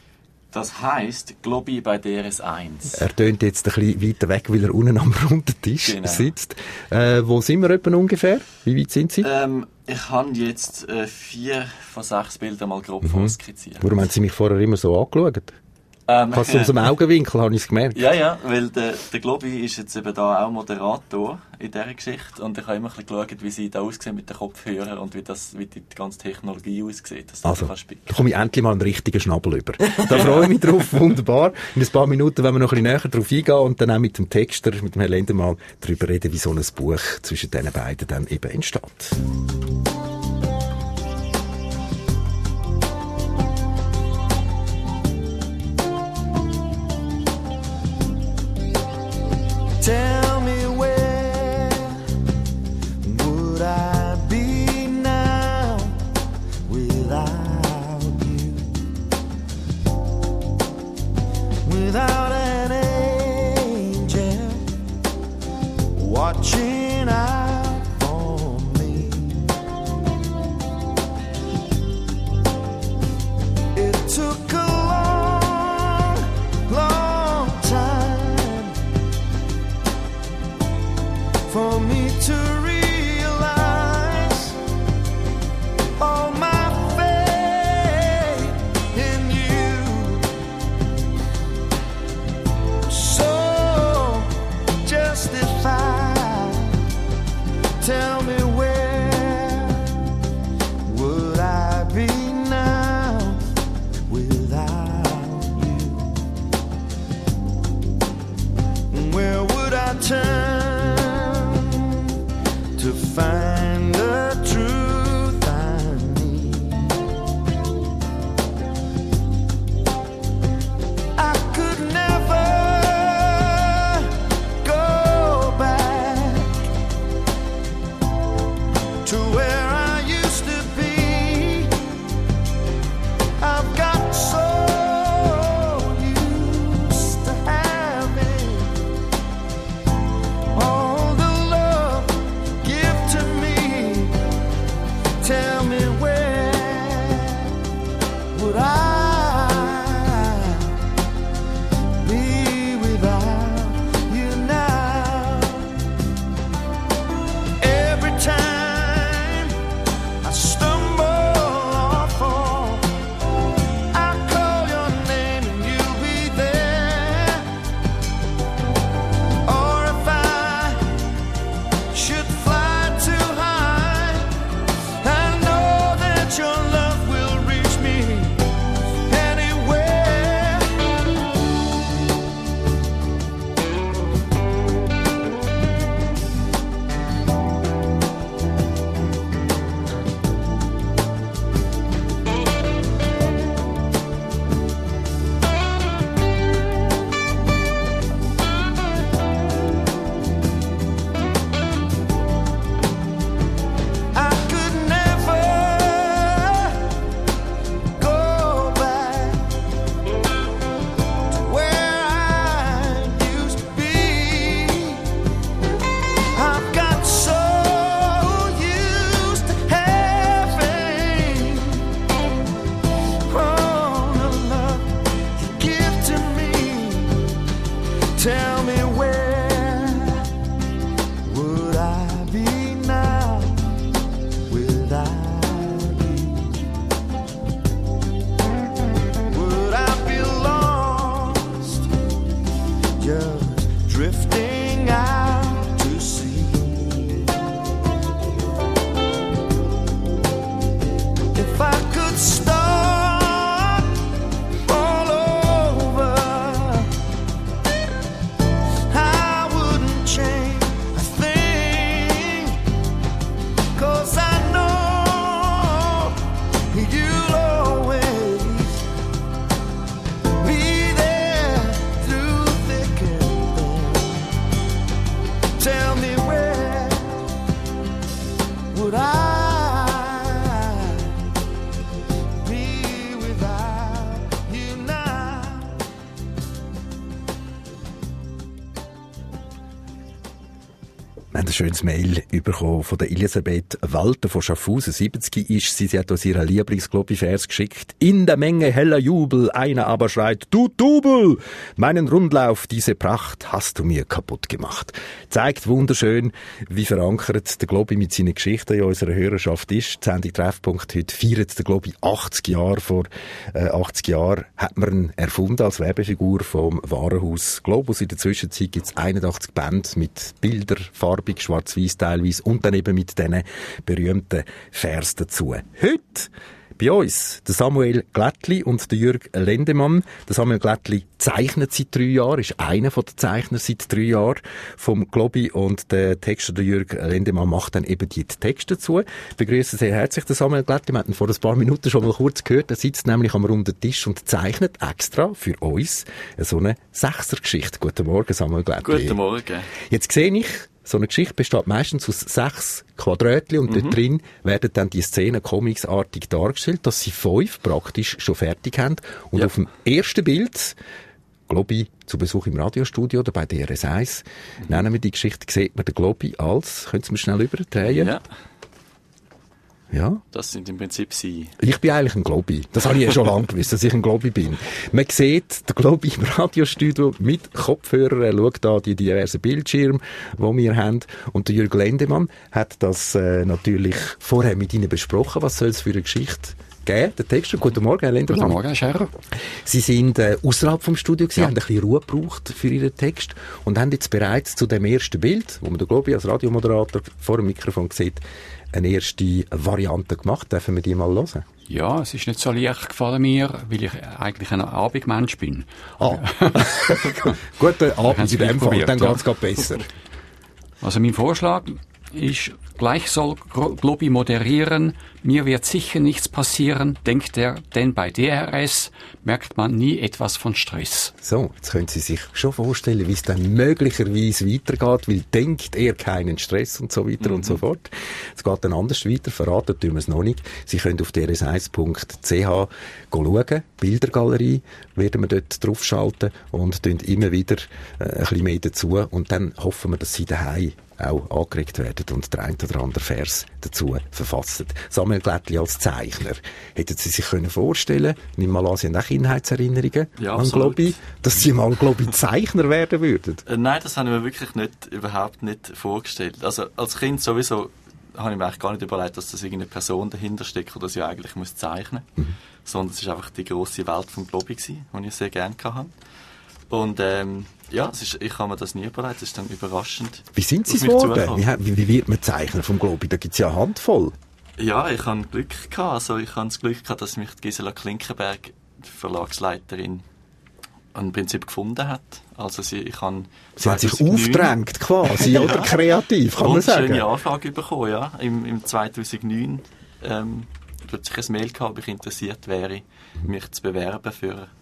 Das heisst Globi bei DRS1. Er tönt jetzt ein bisschen weiter weg, weil er unten am runden Tisch sitzt. Wo sind wir etwa ungefähr? Wie weit sind Sie? Ich habe jetzt 4 von 6 Bildern mal grob vorskizziert. Warum haben Sie mich vorher immer so angeschaut? Fast aus dem Augenwinkel, habe ich es gemerkt. Ja, weil der Globi ist jetzt eben da auch Moderator in dieser Geschichte und ich habe immer ein bisschen geschaut, wie sie da aussehen mit den Kopfhörern und wie die ganze Technologie aussieht. Also, da komme ich endlich mal einen richtigen Schnabel über. Da freue ich mich drauf, wunderbar. In ein paar Minuten werden wir noch ein bisschen näher drauf eingehen und dann auch mit dem Texter, mit dem Herrn Lindemann, darüber reden, wie so ein Buch zwischen diesen beiden dann eben entsteht. Tell me where would I be now without you? Without an angel watching out for me. It took a long time for me to realize all my faith in you. So justified, tell me where would I be now without you? Where would I turn to find the truth I need? to where I used to be. I've got so used to having all the love you give to me. Tell me where would I be without you now? Every time I stumble or fall, I call your name and you'll be there. Or if I should fly too high, I know that your love will reach me anywhere. I could never go back to where I used to be. I've got so used to having all the love you give to me. Tell me where would I be now without you? Would I be lost, just drifting out to sea? If I could start all over, I wouldn't change a thing, 'cause I know you'll always be there through thick and thin. Tell me where would I be without you now? Wir haben ein schönes Mail bekommen von der Elisabeth Walter von Schaffhausen. 70 ist sie. Sie hat uns ihren Lieblings-Globi-Vers geschickt. In der Menge heller Jubel, einer aber schreit, du Double! Meinen Rundlauf, diese Pracht hast du mir kaputt gemacht. Zeigt wunderschön, wie verankert der Globi mit seinen Geschichten in unserer Hörerschaft ist. Die Sendung Treffpunkt heute feiert der Globi 80 Jahre. Vor 80 Jahren hat man ihn erfunden als Werbefigur vom Warenhaus Globus. In der Zwischenzeit gibt es 81 Bände mit Bilder, farbig, schwarz-weiß teilweise und dann eben mit diesen berühmten Vers dazu. Heute bei uns der Samuel Glättli und der Jürg Lendemann. Der Samuel Glättli zeichnet seit 3 Jahren, ist einer der Zeichner seit 3 Jahren vom Globi, und der Texter, der Jürg Lendemann, macht dann eben die Texte dazu. Ich begrüße sehr herzlich den Samuel Glättli. Wir hatten ihn vor ein paar Minuten schon mal kurz gehört. Er sitzt nämlich am runden Tisch und zeichnet extra für uns so eine Sechsergeschichte. Guten Morgen, Samuel Glättli. Guten Morgen. Jetzt sehe ich, so eine Geschichte besteht meistens aus 6 Quadratchen und dort drin werden dann die Szenen comicsartig dargestellt, dass sie 5 praktisch schon fertig haben. Und auf dem ersten Bild, Globi zu Besuch im Radiostudio oder bei DRS1, nennen wir die Geschichte, sieht man den Globi als, können Sie mir schnell überdrehen? Ja. Ja. Das sind im Prinzip Sie. Ich bin eigentlich ein Globi. Das habe ich ja schon lange gewusst, dass ich ein Globi bin. Man sieht den Globi im Radiostudio mit Kopfhörern. Er schaut da die diversen Bildschirme, die wir haben. Und der Jürg Lendemann hat das natürlich vorher mit Ihnen besprochen. Was soll es für eine Geschichte geben? Der Texter. Guten Morgen, Herr Lendemann. Guten Morgen, Herr Scherer. Sie sind außerhalb vom Studio gewesen, haben ein bisschen Ruhe gebraucht für Ihren Text und haben jetzt bereits zu dem ersten Bild, wo man den Globi als Radiomoderator vor dem Mikrofon sieht, eine erste Variante gemacht. Dürfen wir die mal hören? Ja, es ist nicht so leicht gefallen mir, weil ich eigentlich ein Abendmensch bin. Ah. Guter Abend in dem Fall, dann geht's gerade besser. Also mein Vorschlag ist, gleich soll Globi moderieren, mir wird sicher nichts passieren, denkt er, denn bei DRS merkt man nie etwas von Stress. So, jetzt können Sie sich schon vorstellen, wie es dann möglicherweise weitergeht, weil denkt er keinen Stress und so weiter und so fort. Es geht dann anders weiter, verraten tun wir es noch nicht. Sie können auf drs1.ch schauen, Bildergalerie werden wir dort draufschalten und tun immer wieder ein bisschen mehr dazu und dann hoffen wir, dass Sie daheim auch angeregt werden und der ein oder andere Vers dazu verfassen. Samuel Glättli als Zeichner. Hätten Sie sich vorstellen können, nimm mal an, Sie haben auch Kindheitserinnerungen an Globi, dass Sie mal Globi-Zeichner werden würden? Nein, das habe ich mir wirklich überhaupt nicht vorgestellt. Also als Kind sowieso habe ich mir eigentlich gar nicht überlegt, dass das irgendeine Person dahinter steckt oder dass ich eigentlich muss zeichnen muss. Sondern es war einfach die grosse Welt vom Globi, die ich sehr gerne hatte. Und ja, ich habe mir das nie überlegt, das ist dann überraschend. Wie sind Sie es geworden? Wie wird man Zeichner vom Globi? Da gibt es ja eine Handvoll. Ja, ich habe Glück gehabt. Also ich habe das Glück gehabt, dass mich Gisela Klinkenberg, die Verlagsleiterin, im Prinzip gefunden hat. Also sie hat sich aufgedrängt quasi, oder kreativ, kann man sagen. Ich habe eine schöne Anfrage bekommen, ja. Im 2009 plötzlich ein Mail gehabt, ob ich interessiert wäre, mich zu bewerben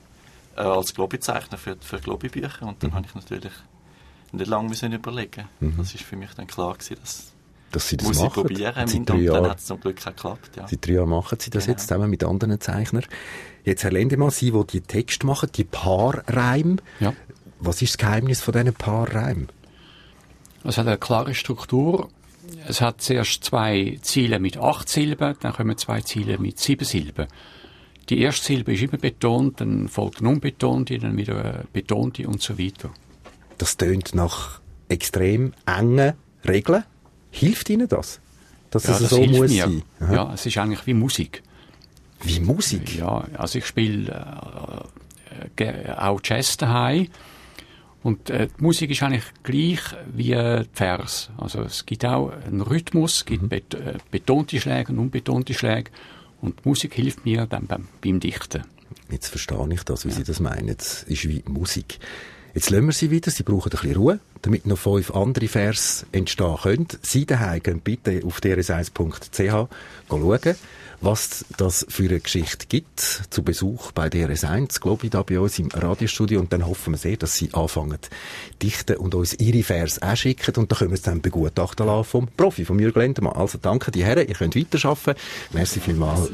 als Globi-Zeichner für Globi-Bücher. Und dann habe ich natürlich nicht lange überlegen. Das war für mich dann klar gewesen, dass Sie das muss machen. Ich probieren. Und dann hat es zum Glück auch geklappt. Ja. Seit 3 Jahren machen Sie das jetzt zusammen mit anderen Zeichnern. Jetzt Herr Lendemann, Sie, die die Texte machen, die Paarreime. Ja. Was ist das Geheimnis von diesen Paarreimen? Es hat eine klare Struktur. Es hat zuerst 2 Ziele mit 8 Silben, dann kommen 2 Ziele mit 7 Silben. Die erste Silbe ist immer betont, dann folgt eine unbetonte, dann wieder eine betonte und so weiter. Das tönt nach extrem engen Regeln. Hilft Ihnen das? Dass ja, es das so hilft muss mir. sein? Aha. Ja, es ist eigentlich wie Musik. Wie Musik? Ja, also ich spiele auch Jazz daheim. Und die Musik ist eigentlich gleich wie die Vers. Also es gibt auch einen Rhythmus, es gibt betonte Schläge und unbetonte Schläge. Und die Musik hilft mir dann beim Dichten. Jetzt verstehe ich das, wie Sie das meinen. Es ist wie Musik. Jetzt lassen wir Sie wieder. Sie brauchen ein bisschen Ruhe, damit noch 5 andere Vers entstehen können. Sie daheim gehen bitte auf drs1.ch schauen, was das für eine Geschichte gibt zu Besuch bei DRS1, glaube ich, da bei uns im Radiostudio. Und dann hoffen wir sehr, dass Sie anfangen dichten und uns Ihre Vers auch schicken. Und dann können wir es dann begutachten lassen vom Profi, von Jürg Lendemann. Also danke die Herren, ihr könnt weiterarbeiten. Merci vielmals.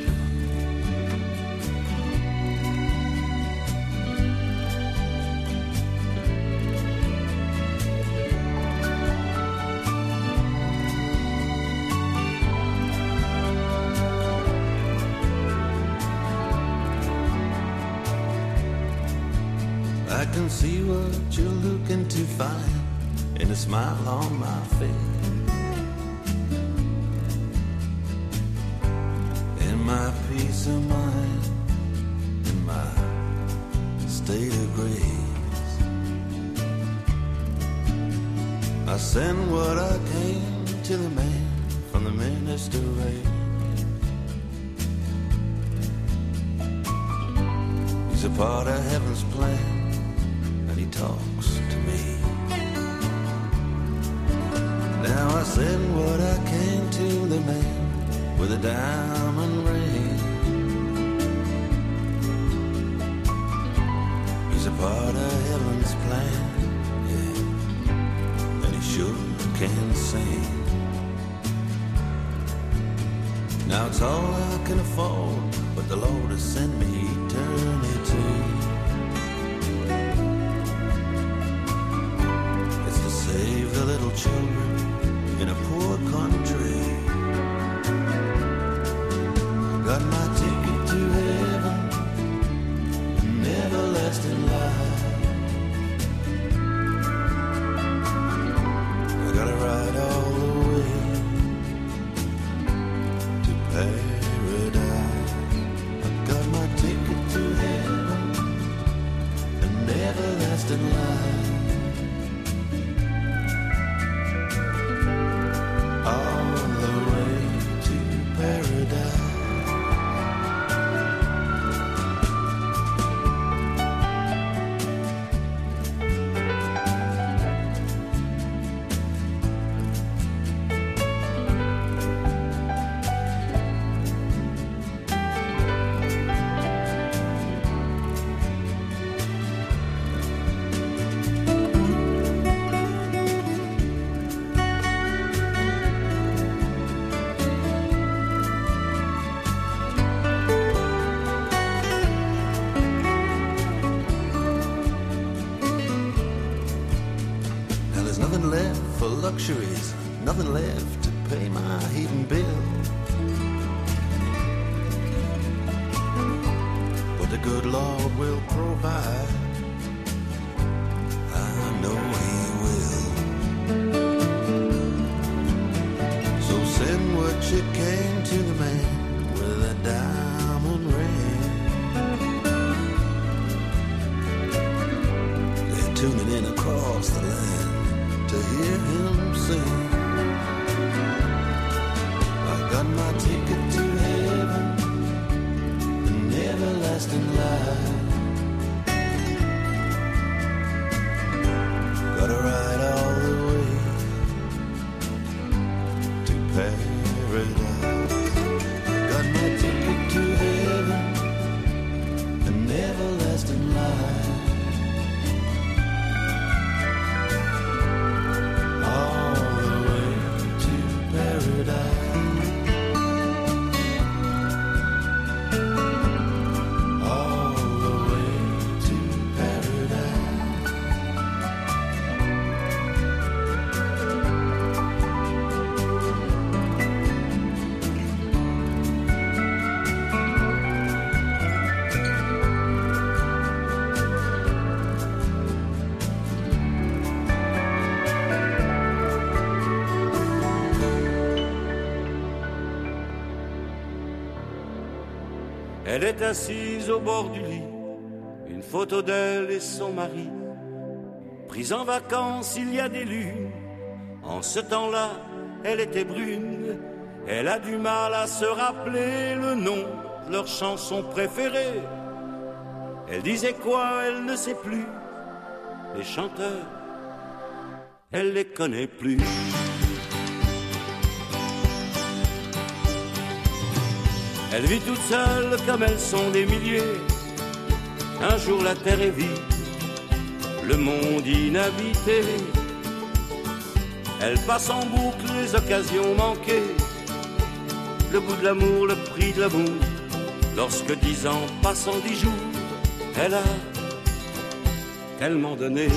I can see what you're looking to find in a smile on my face, in my peace of mind, in my state of grace. I send what I came to the man from the minister race. He's a part of heaven's plan, and he talks to me. Now I send what I came to the man with a diamond ring. He's a part of heaven's plan, yeah, and he sure can sing. Now it's all I can afford, but the Lord has sent me eternity. It's to save the little children in a poor country. Got my ticket to heaven, an everlasting life. I gotta ride all the way to paradise. I got my ticket to heaven, an everlasting life. All the way to paradise. nothing left to pay my heating bill. But the good Lord will provide. I know He will. So send what you can to the man with a diamond ring. They're tuning in across the land to hear him sing. I got my ticket to heaven, an everlasting life. Gotta ride all the way to paradise. Got my ticket to heaven, an everlasting life. Elle est assise au bord du lit, une photo d'elle et son mari, prise en vacances il y a des lunes. En ce temps-là, elle était brune. Elle a du mal à se rappeler le nom de leur chanson préférée. Elle disait quoi, elle ne sait plus. Les chanteurs, elle les connaît plus. Elle vit toute seule comme elles sont des milliers. Un jour la terre est vide, le monde inhabité. Elle passe en boucle les occasions manquées, le goût de l'amour, le prix de l'amour. Lorsque 10 ans passent en 10 jours, elle a tellement donné.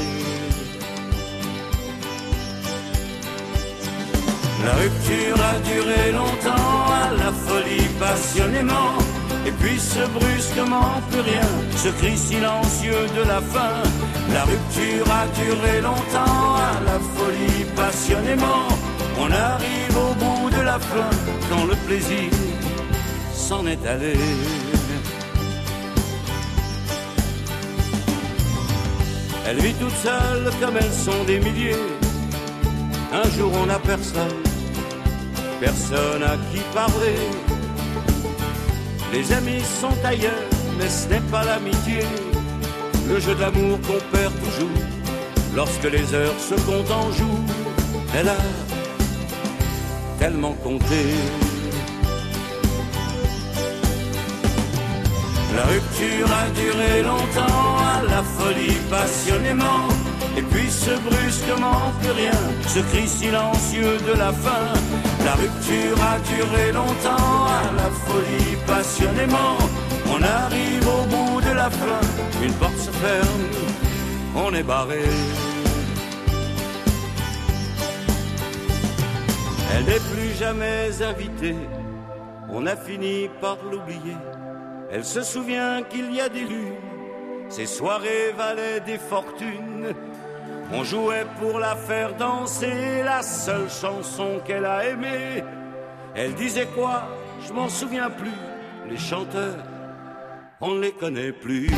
La rupture a duré longtemps, à la folie passionnément. Et puis ce brusquement plus rien, ce cri silencieux de la fin. La rupture a duré longtemps, à la folie passionnément. On arrive au bout de la fin, quand le plaisir s'en est allé. Elle vit toute seule comme elles sont des milliers. Un jour on n'a personne, personne à qui parler. Les amis sont ailleurs, mais ce n'est pas l'amitié. Le jeu d'amour qu'on perd toujours, lorsque les heures se comptent en jours. Elle a tellement compté. La rupture a duré longtemps, à la folie passionnément. Et puis ce brusquement plus rien, ce cri silencieux de la fin. La rupture a duré longtemps, à la folie passionnément. On arrive au bout de la fin, une porte se ferme, on est barré. Elle n'est plus jamais invitée, on a fini par l'oublier. Elle se souvient qu'il y a des lunes, ces soirées valaient des fortunes. On jouait pour la faire danser, la seule chanson qu'elle a aimée. Elle disait quoi, je m'en souviens plus. Les chanteurs, on ne les connaît plus.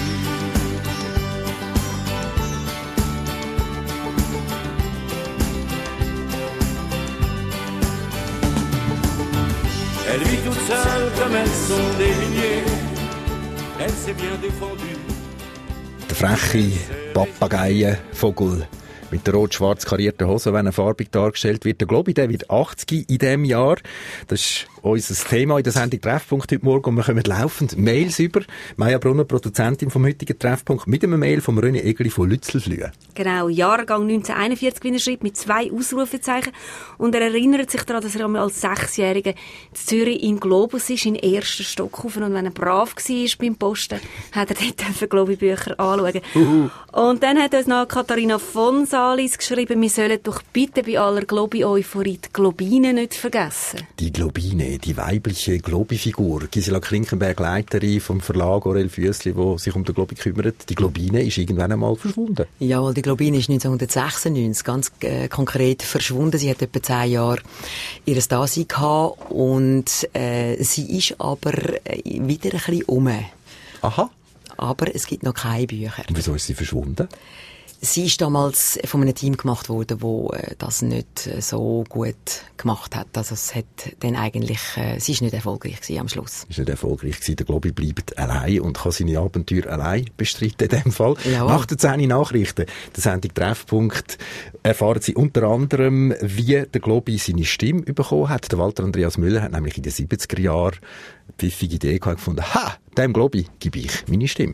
Elle vit toute seule comme elles sont des milliers. Elle s'est bien défendue. Der freche Papageienvogel mit der rot-schwarz karierten Hose, wenn er farbig dargestellt wird. Der Globi, der wird 80 in diesem Jahr. Das ist unser Thema in der Sendung Treffpunkt heute Morgen. Und wir kommen laufend Mails über. Maja Brunner, Produzentin vom heutigen Treffpunkt, mit einem Mail von René Egli von Lützelflühe. Genau, Jahrgang 1941, wie er schreibt, mit 2 Ausrufezeichen. Und er erinnert sich daran, dass er einmal als 6-Jähriger in Zürich im Globus ist, in den ersten Stock rauf. Und wenn er brav war beim Posten, hat er dort Globi-Bücher anschauen. Und dann hat uns noch Katharina Fonsa Salis geschrieben, wir sollen doch bitte bei aller Globi-Euphorie die Globine nicht vergessen. Die Globine, die weibliche Globi-Figur. Gisela Klinkenberg, Leiterin vom Verlag Aurel Füssli, der sich um den Globi kümmert. Die Globine ist irgendwann einmal verschwunden. Ja, weil die Globine ist 1996 ganz konkret verschwunden. Sie hat etwa 10 Jahre ihr Dasein gehabt und sie ist aber wieder ein bisschen um. Aha. Aber es gibt noch keine Bücher. Und wieso ist sie verschwunden? Sie ist damals von einem Team gemacht worden, wo das nicht so gut gemacht hat. Also es hat dann eigentlich, sie ist nicht erfolgreich gewesen am Schluss. Ist nicht erfolgreich gewesen. Der Globi bleibt allein und kann seine Abenteuer allein bestreiten in dem Fall. Jawohl. Nach den 10 Nachrichten, der Sendung Treffpunkt, erfahren Sie unter anderem, wie der Globi seine Stimme bekommen hat. Der Walter Andreas Müller hat nämlich in den 70er Jahren eine pfiffige Idee gefunden. Ha, dem Globi gebe ich meine Stimme.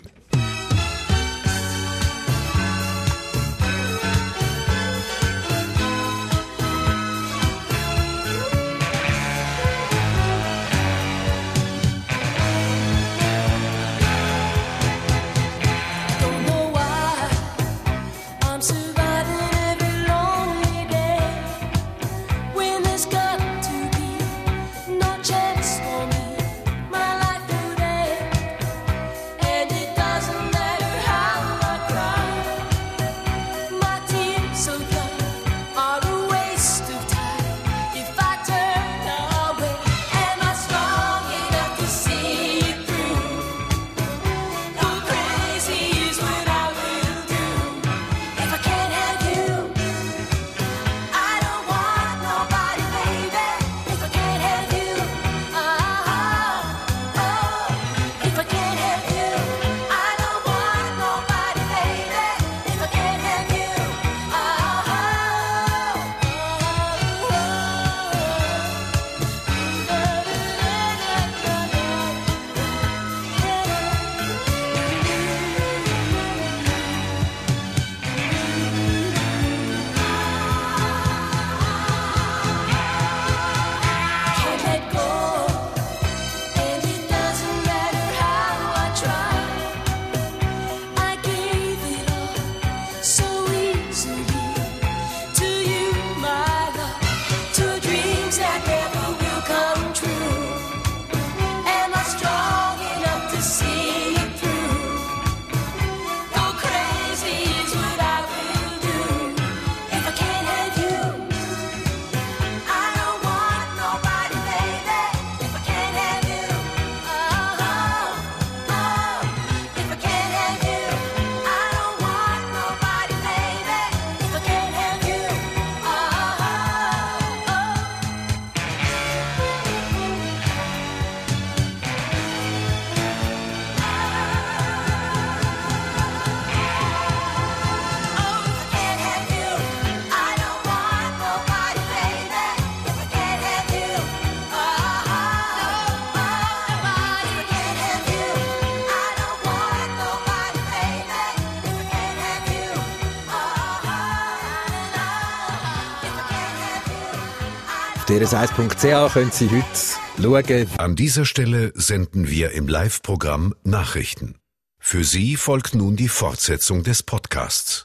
DRS1.ch können Sie heute schauen. An dieser Stelle senden wir im Live-Programm Nachrichten. Für Sie folgt nun die Fortsetzung des Podcasts.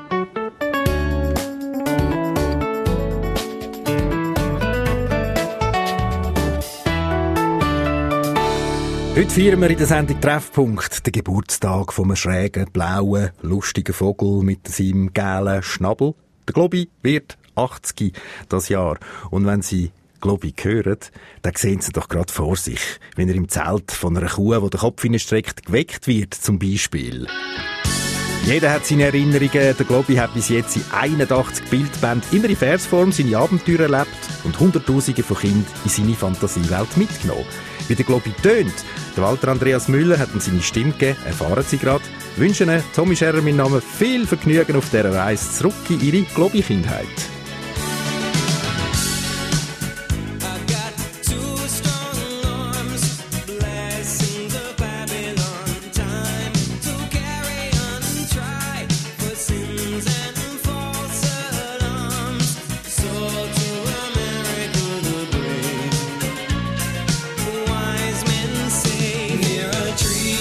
Heute feiern wir in der Sendung Treffpunkt den Geburtstag von einem schrägen, blauen, lustigen Vogel mit seinem gelben Schnabel. Der Globi wird 80 das Jahr. Und wenn Sie Globi hören, dann sehen Sie doch gerade vor sich, wenn er im Zelt von einer Kuh, die den Kopf hineinstreckt, geweckt wird, zum Beispiel. Jeder hat seine Erinnerungen. Der Globi hat bis jetzt in 81 Bildbänden immer in Versform seine Abenteuer erlebt und Hunderttausende von Kindern in seine Fantasiewelt mitgenommen. Wie der Globi tönt, der Walter Andreas Müller hat ihm seine Stimme gegeben, erfahren Sie gerade. Wünschen Ihnen, Tommy Scherer, mein Name, viel Vergnügen auf dieser Reise zurück in Ihre Globi-Kindheit.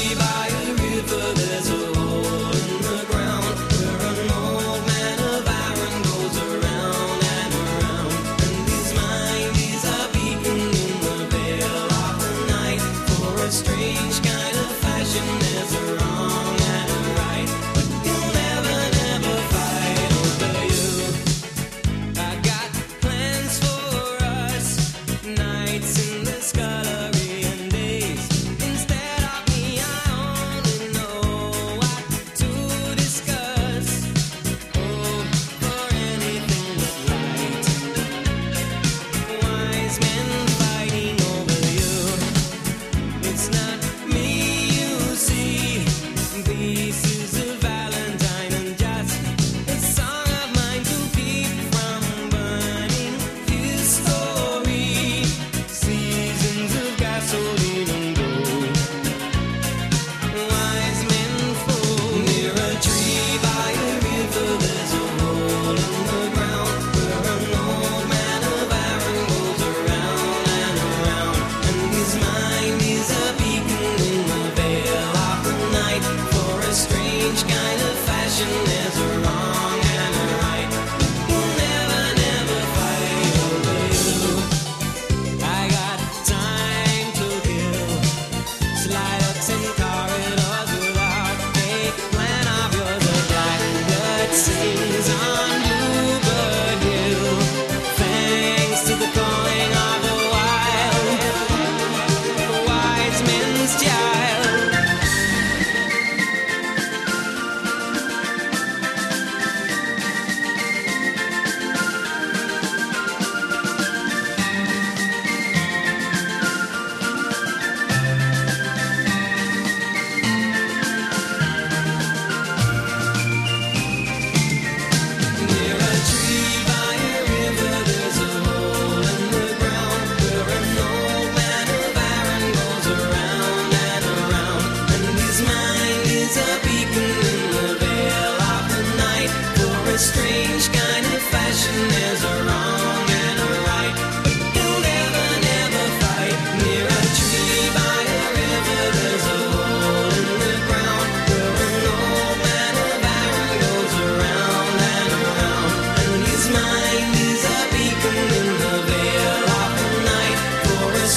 There's a hole in the ground where an old man of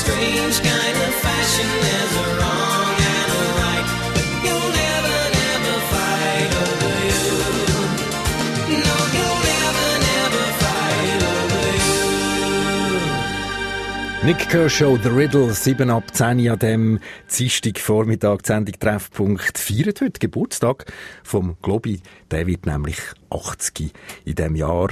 strange kind of fashion. There's a wrong and a right. You'll never, never fight over you. No, you'll never, never fight over you. Nick Kershaw, The Riddle, 7 ab 10 an dem Dienstagvormittag, die Sendung Treffpunkt, feiert heute Geburtstag vom Globi. Der wird nämlich 80 in diesem Jahr.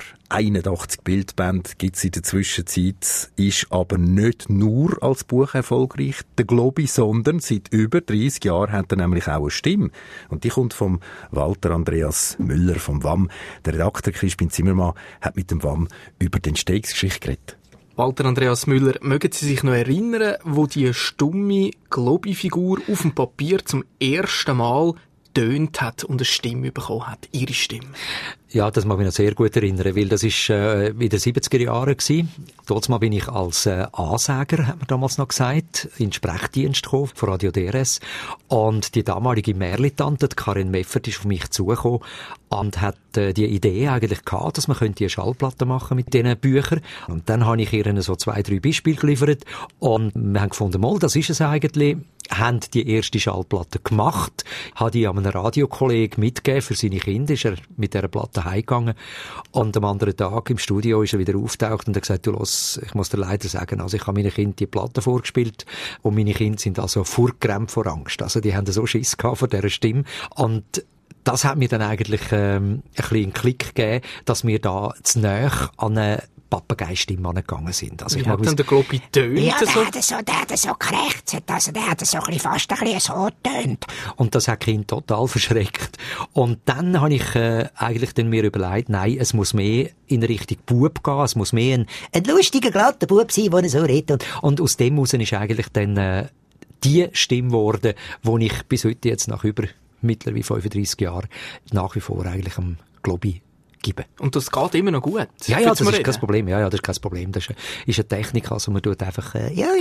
81 Bildbände gibt es in der Zwischenzeit, ist aber nicht nur als Buch erfolgreich, der Globi, sondern seit über 30 Jahren hat er nämlich auch eine Stimme. Und die kommt vom Walter Andreas Müller vom WAM. Der Redakteur Crispin Zimmermann hat mit dem WAM über die Entstehungsgeschichte geredet. Walter Andreas Müller, mögen Sie sich noch erinnern, wo die stumme Globi-Figur auf dem Papier zum ersten Mal tönt hat und eine Stimme bekommen hat, Ihre Stimme? Ja, das mag ich mich noch sehr gut erinnern, weil das ist in den 70er Jahren gewesen. Dort mal bin ich als Ansager, hat man damals noch gesagt, in den Sprechdienst gekommen, von Radio DRS. Und die damalige Märli-Tante, Karin Meffert, ist auf mich zugekommen und hat die Idee eigentlich gehabt, dass man könnte eine Schallplatte machen mit diesen Büchern. Und dann habe ich ihr so 2, 3 Beispiele geliefert und wir haben gefunden, mal, das ist es eigentlich. Haben die erste Schallplatte gemacht, hat die an einem Radiokollegen mitgegeben für seine Kinder, ist er mit dieser Platte heimgegangen und am anderen Tag im Studio ist er wieder auftaucht und hat gesagt, du los, ich muss dir leider sagen, also ich habe meinen Kindern die Platte vorgespielt und meine Kinder sind also vorgerannt vor Angst, also die haben so Schiss gehabt vor dieser Stimme und das hat mir dann eigentlich ein bisschen einen Klick gegeben, dass wir da zu nahe an eine Papageistimme angegangen sind. Also wie hat denn der Globi getönt? Ja, der hat so gekrächzt, also der hat so fast ein bisschen so getönt. Und das hat Kind total verschreckt. Und dann habe ich eigentlich dann mir überlegt, nein, es muss mehr in Richtung Bub gehen, es muss mehr ein lustiger, glatter Bub sein, der so redet. Und aus dem heraus ist eigentlich dann die Stimme geworden, die ich bis heute jetzt nach über mittlerweile 35 Jahren nach wie vor eigentlich am Globi geben. Und das geht immer noch gut? Ja, das ist kein Problem. Ja, das ist kein Problem. Das ist eine Technik, also man tut einfach,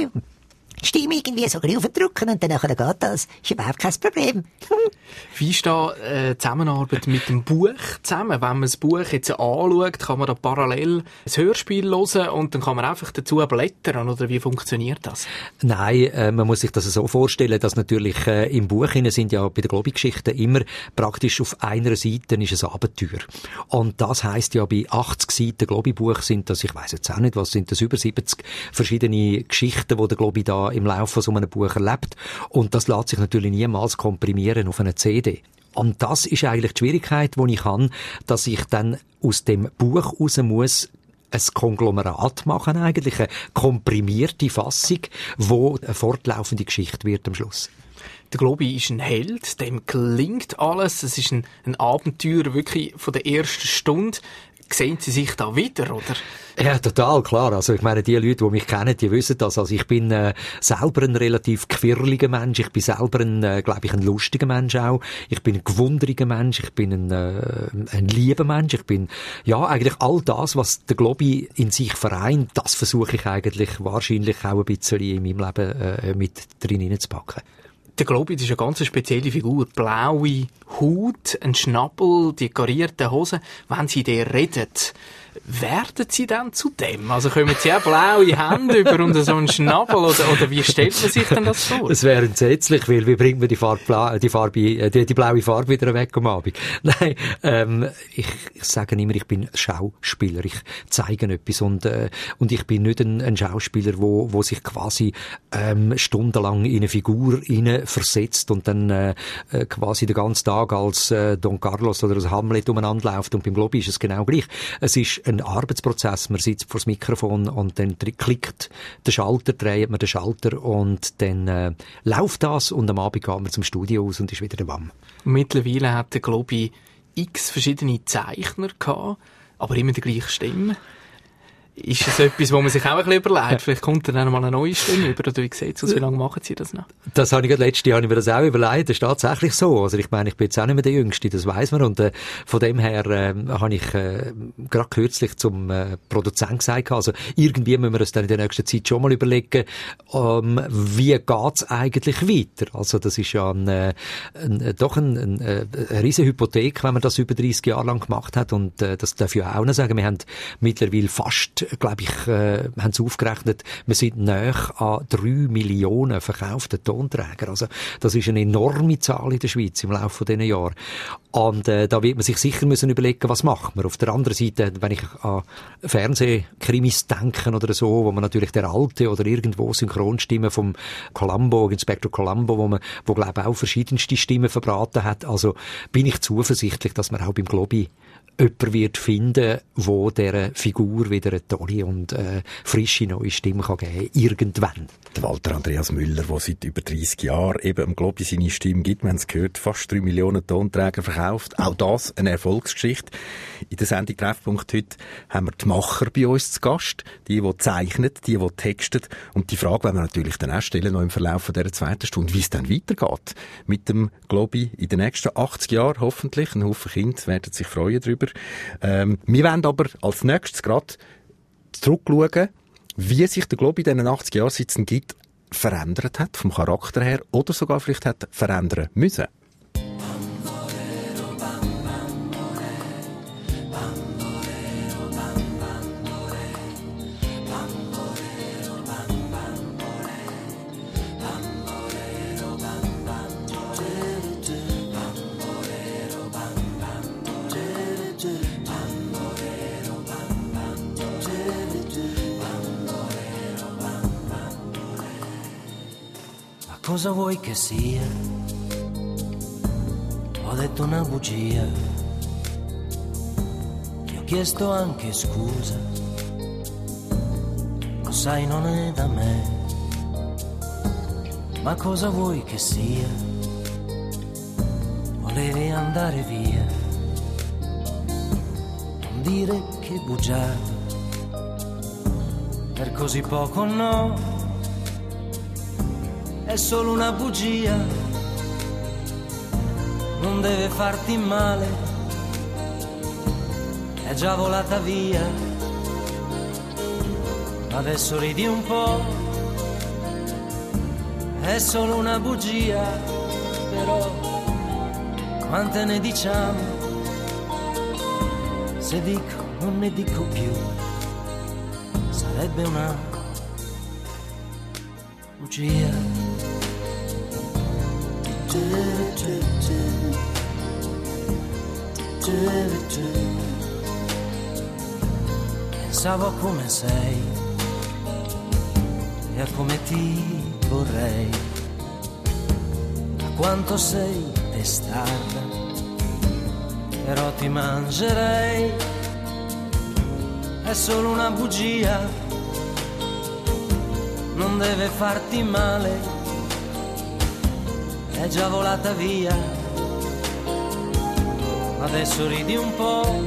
die Stimme irgendwie so raufdrücken und dann geht das. Ist überhaupt kein Problem. Wie ist da Zusammenarbeit mit dem Buch zusammen? Wenn man das Buch jetzt anschaut, kann man da parallel ein Hörspiel hören und dann kann man einfach dazu blättern, oder wie funktioniert das? Nein, man muss sich das so vorstellen, dass natürlich im Buch sind ja bei der Globi-Geschichte immer praktisch auf einer Seite ist ein Abenteuer. Und das heisst ja, bei 80 Seiten Globi-Buch sind das, ich weiss jetzt auch nicht, was sind das, über 70 verschiedene Geschichten, die der Globi da im Laufe von so einem Buch erlebt. Und das lässt sich natürlich niemals komprimieren auf eine CD. Und das ist eigentlich die Schwierigkeit, die ich habe, dass ich dann aus dem Buch raus muss, ein Konglomerat machen eigentlich, eine komprimierte Fassung, wo eine fortlaufende Geschichte wird am Schluss. Der Globi ist ein Held, dem gelingt alles. Es ist ein Abenteuer wirklich von der ersten Stunde. Sehen Sie sich da wieder, oder? Ja, total, klar. Also ich meine, die Leute, die mich kennen, die wissen das. Also ich bin selber ein relativ quirliger Mensch. Ich bin selber glaube ich, ein lustiger Mensch auch. Ich bin ein gewunderiger Mensch. Ich bin ein lieber Mensch. Ich bin, ja, eigentlich all das, was der Globi in sich vereint, das versuche ich eigentlich wahrscheinlich auch ein bisschen in meinem Leben mit drin hineinzupacken. Der Globi, das ist eine ganz spezielle Figur. Blaue Haut, ein Schnabel, die karierten Hosen. Wenn Sie der redet, werden Sie dann zu dem? Also kommen Sie auch blaue Hände über und so einen Schnabel? Oder wie stellt man sich denn das vor? Es wäre entsetzlich, weil wie bringt man die blaue Farbe wieder weg am Abend? Nein, ich sage immer, ich bin Schauspieler. Ich zeige etwas und ich bin nicht ein Schauspieler, wo sich quasi stundenlang in eine Figur versetzt und dann quasi den ganzen Tag als Don Carlos oder als Hamlet umeinander läuft. Und beim Globi ist es genau gleich. Es ist ein Arbeitsprozess. Man sitzt vor das Mikrofon und dann klickt der Schalter, dreht man den Schalter und dann läuft das und am Abend geht man zum Studio aus und ist wieder der WAM. Mittlerweile hat der Globi x verschiedene Zeichner gehabt, aber immer die gleiche Stimme. Ist das etwas, wo man sich auch ein bisschen überlegt? Vielleicht kommt dann mal eine neue Stimme über, oder wie sieht's aus? Wie lange machen Sie das noch? Das habe ich letztes Jahr mir das auch überlegt. Das ist tatsächlich so. Also ich meine, ich bin jetzt auch nicht mehr der Jüngste, das weiss man. Und von dem her habe ich gerade kürzlich zum Produzenten gesagt, also irgendwie müssen wir uns dann in der nächsten Zeit schon mal überlegen, wie geht's eigentlich weiter? Also das ist ja doch eine riesen Hypothek, wenn man das über 30 Jahre lang gemacht hat. Und das darf ich auch noch sagen. Wir haben mittlerweile fast glaube ich, haben sie aufgerechnet, wir sind nahe an 3 Millionen verkauften Tonträger. Also das ist eine enorme Zahl in der Schweiz im Laufe dieser Jahre. Und da wird man sich sicher müssen überlegen, was macht man. Auf der anderen Seite, wenn ich an Fernsehkrimis denke oder so, wo man natürlich der alte oder irgendwo Synchronstimme vom Columbo, Inspector Columbo, wo glaube auch verschiedenste Stimmen verbraten hat. Also bin ich zuversichtlich, dass man auch beim Globi jemand wird finden, wo dieser Figur wieder eine tolle und frische neue Stimme kann geben, irgendwann. Der Walter Andreas Müller, der seit über 30 Jahren eben am Globi seine Stimme gibt, wir haben es gehört, fast 3 Millionen Tonträger verkauft. Auch das eine Erfolgsgeschichte. In der Sendung Treffpunkt heute haben wir die Macher bei uns zu Gast, die zeichnen, die texten. Und die Frage wollen wir natürlich dann auch stellen, noch im Verlauf dieser zweiten Stunde, wie es dann weitergeht mit dem Globi in den nächsten 80 Jahren hoffentlich. Ein Haufen Kinder werden sich freuen darüber. Wir wollen aber als nächstes gerade zurückschauen, wie sich der Globi in diesen 80 Jahren, seit es ihn gibt, verändert hat, vom Charakter her, oder sogar vielleicht hat verändern müssen. Cosa vuoi che sia? Ho detto una bugia, ti ho chiesto anche scusa, lo sai non è da me, ma cosa vuoi che sia? Volevi andare via, non dire che bugiardo, per così poco no. È solo una bugia, non deve farti male, è già volata via, adesso ridi un po', è solo una bugia, però quante ne diciamo, se dico non ne dico più, sarebbe una bugia. Pensavo a come sei e a come ti vorrei, a quanto sei testarda, però ti mangerei, è solo una bugia, non deve farti male, è già volata via, adesso ridi un po',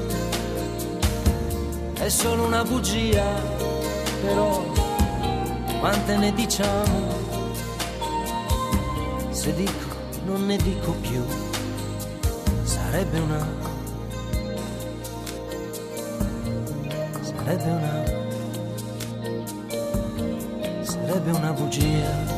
è solo una bugia, però quante ne diciamo, se dico non ne dico più, sarebbe una bugia.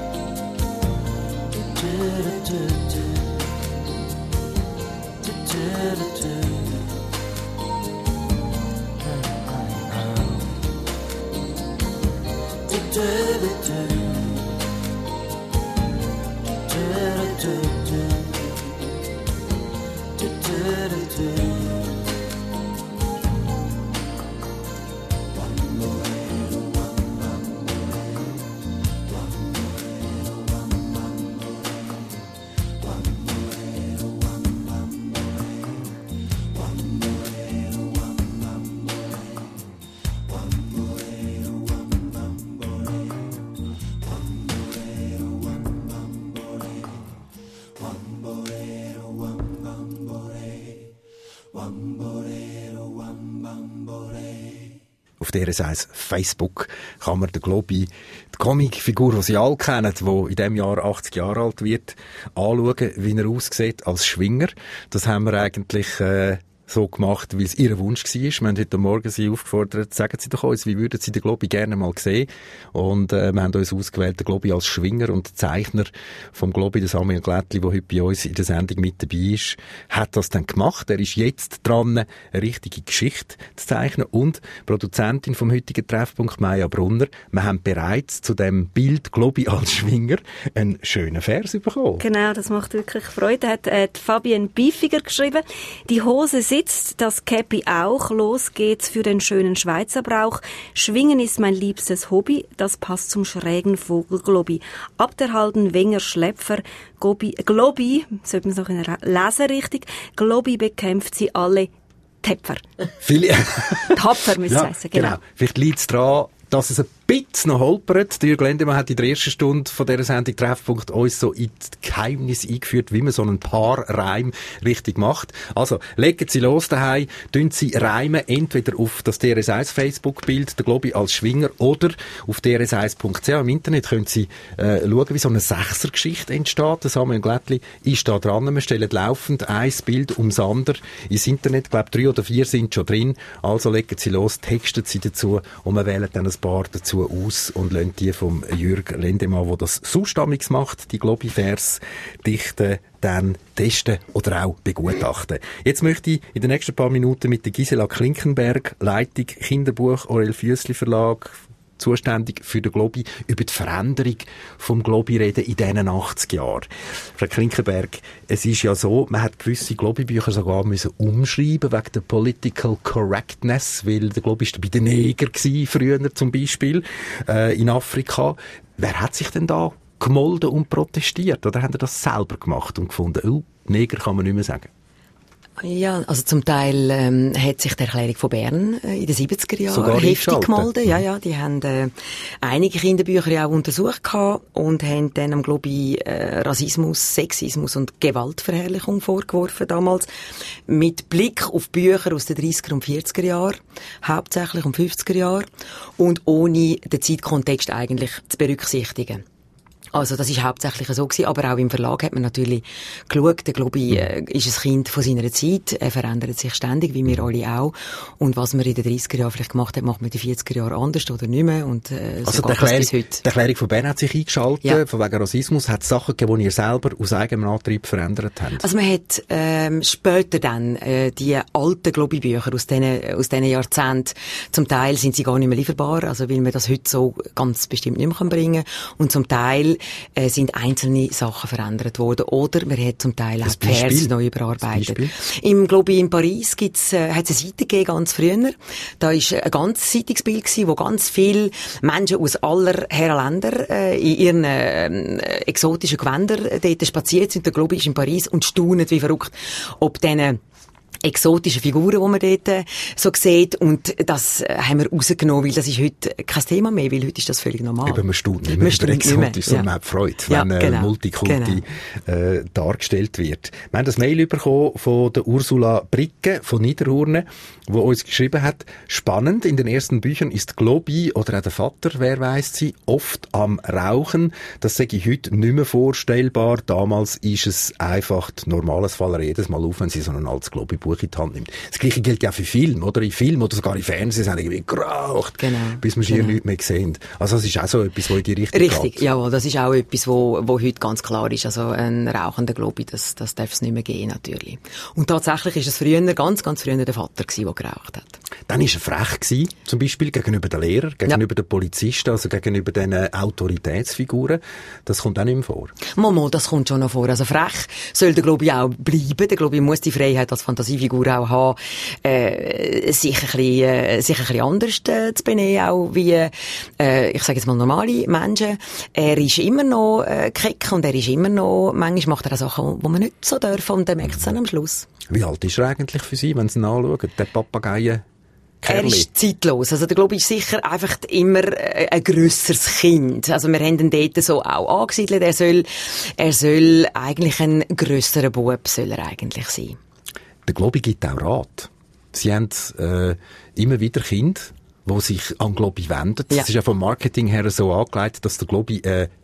Auf dieser Seite Facebook kann man den Globi, die Comicfigur, die Sie alle kennen, die in diesem Jahr 80 Jahre alt wird, anschauen, wie er aussieht als Schwinger. Das haben wir eigentlich so gemacht, weil es ihr Wunsch war. Wir haben heute Morgen Sie aufgefordert, sagen Sie doch uns, wie würden Sie den Globi gerne mal sehen? Und wir haben uns ausgewählt, den Globi als Schwinger und Zeichner vom Globi, der Samuel Glättli, der heute bei uns in der Sendung mit dabei ist, hat das dann gemacht. Er ist jetzt dran, eine richtige Geschichte zu zeichnen. Und Produzentin vom heutigen Treffpunkt, Maja Brunner, wir haben bereits zu dem Bild Globi als Schwinger einen schönen Vers bekommen. Genau, das macht wirklich Freude. Hat Fabienne Biefiger geschrieben. Die Hose sitzt, das Käppi auch. Los geht's für den schönen Schweizer Brauch. Schwingen ist mein liebstes Hobby. Das passt zum schrägen Vogel Globi. Ab der halben Wenger Schläpfer. Globi, sollte man es noch in der Leserichtung, Globi bekämpft sie alle Täpfer. Tapfer müsste es heissen, genau. Vielleicht liegt es daran, dass es ein bisschen noch holpert. Der Jürg Lendemann hat in der ersten Stunde von dieser Sendung Treffpunkt uns so in das Geheimnis eingeführt, wie man so einen Paarreim richtig macht. Also, legen Sie los daheim, tun Sie reimen, entweder auf das DRS1 Facebook-Bild, der Globi als Schwinger, oder auf drs1.ch. Im Internet können Sie schauen, wie so eine Sechser-Geschichte entsteht. Der Samuel Glättli ist da dran. Wir stellen laufend ein Bild ums andere ins Internet. Ich glaube, 3 oder 4 sind schon drin. Also legen Sie los, texten Sie dazu und wir wählen dann ein paar dazu aus und lassen die vom Jürg Lendemann, der das sonst macht, die Globi-Vers dichten, dann testen oder auch begutachten. Jetzt möchte ich in den nächsten paar Minuten mit der Gisela Klinkenberg, Leitung Kinderbuch Aurel Füssli Verlag, zuständig für den Globi, über die Veränderung vom Globi reden in diesen 80 Jahren. Frau Klinkenberg, es ist ja so, man hat gewisse Globi-Bücher sogar müssen umschreiben wegen der Political Correctness, weil der Globi war bei den Neger früher zum Beispiel, in Afrika. Wer hat sich denn da gemolden und protestiert? Oder haben Sie das selber gemacht und gefunden, Neger kann man nicht mehr sagen? Ja, also zum Teil hat sich die Erklärung von Bern in den 70er Jahren heftig gemolden. Ja, die haben einige Kinderbücher ja auch untersucht gehabt und haben dann am Globi Rassismus, Sexismus und Gewaltverherrlichung vorgeworfen damals. Mit Blick auf Bücher aus den 30er und 40er Jahren, hauptsächlich um 50er Jahren, und ohne den Zeitkontext eigentlich zu berücksichtigen. Also das ist hauptsächlich so gewesen, aber auch im Verlag hat man natürlich geschaut, der Globi ist ein Kind von seiner Zeit, er verändert sich ständig, wie wir alle auch, und was man in den 30er Jahren vielleicht gemacht hat, macht man in den 40er Jahren anders oder nicht mehr, und also die Erklärung von Bern hat sich eingeschaltet, von wegen Rassismus, hat es Sachen gegeben, die ihr selber aus eigenem Antrieb verändert habt? Also man hat später dann die alten Globi-Bücher aus diesen Jahrzehnten, zum Teil sind sie gar nicht mehr lieferbar, also weil man das heute so ganz bestimmt nicht mehr bringen kann, und zum Teil sind einzelne Sachen verändert worden. Oder man hat zum Teil auch die Vers neu überarbeitet. Im Globi in Paris hat es eine Seite gegeben, ganz früher. Da war ein ganz Zeitungsbild gewesen, wo ganz viele Menschen aus aller Herrenländer in ihren exotischen Gewändern dort spaziert sind. Der Globi ist in Paris und staunet wie verrückt, ob diesen exotische Figuren, die man dort so sieht, und das haben wir rausgenommen, weil das ist heute kein Thema mehr, weil heute ist das völlig normal. Eben, man staunt nicht mehr über exotisch, sondern man hat Freude, wenn Multikulti dargestellt wird. Wir haben das Mail bekommen von der Ursula Bricke von Niederurne, die uns geschrieben hat, spannend, in den ersten Büchern ist Globi oder auch der Vater, wer weiss sie, oft am Rauchen. Das sage ich heute nicht mehr vorstellbar. Damals ist es einfach normales Fall jedes Mal auf, wenn sie so ein altes Globi-Buch in die Hand nimmt. Das Gleiche gilt ja für Film, oder? In Film oder sogar in Fernsehen sind irgendwie geraucht, bis wir schier nichts mehr sehen. Also das ist auch so etwas, was in die Richtung geht. Richtig, ja, das ist auch etwas, wo heute ganz klar ist. Also ein rauchender Globi, das darf es nicht mehr geben, natürlich. Und tatsächlich ist es früher, ganz früher der Vater gewesen, der geraucht hat. Dann war er frech gewesen, zum Beispiel gegenüber den Lehrern, gegenüber den Polizisten, also gegenüber den Autoritätsfiguren. Das kommt auch nicht mehr vor. Mal, das kommt schon noch vor. Also frech soll der Globi auch bleiben. Der Globi muss die Freiheit als Fantasiefigur auch haben, sich ein bisschen anders zu benehmen, auch wie, ich sage jetzt mal, normale Menschen. Er ist immer noch keck und er ist immer noch, manchmal macht er auch Sachen, die man nicht so dürfen, und dann merkt es dann am Schluss. Wie alt ist er eigentlich für Sie, wenn Sie ihn anschauen, der Papagei? Er ist zeitlos. Also der Globi ist sicher einfach immer ein grösseres Kind. Also wir haben ihn dort so auch angesiedelt. Er soll eigentlich ein grösserer Bub, soll er eigentlich sein. Der Globi gibt auch Rat. Sie haben immer wieder Kinder, die sich an Globi wenden. Das ist ja vom Marketing her so angelegt, dass der Globi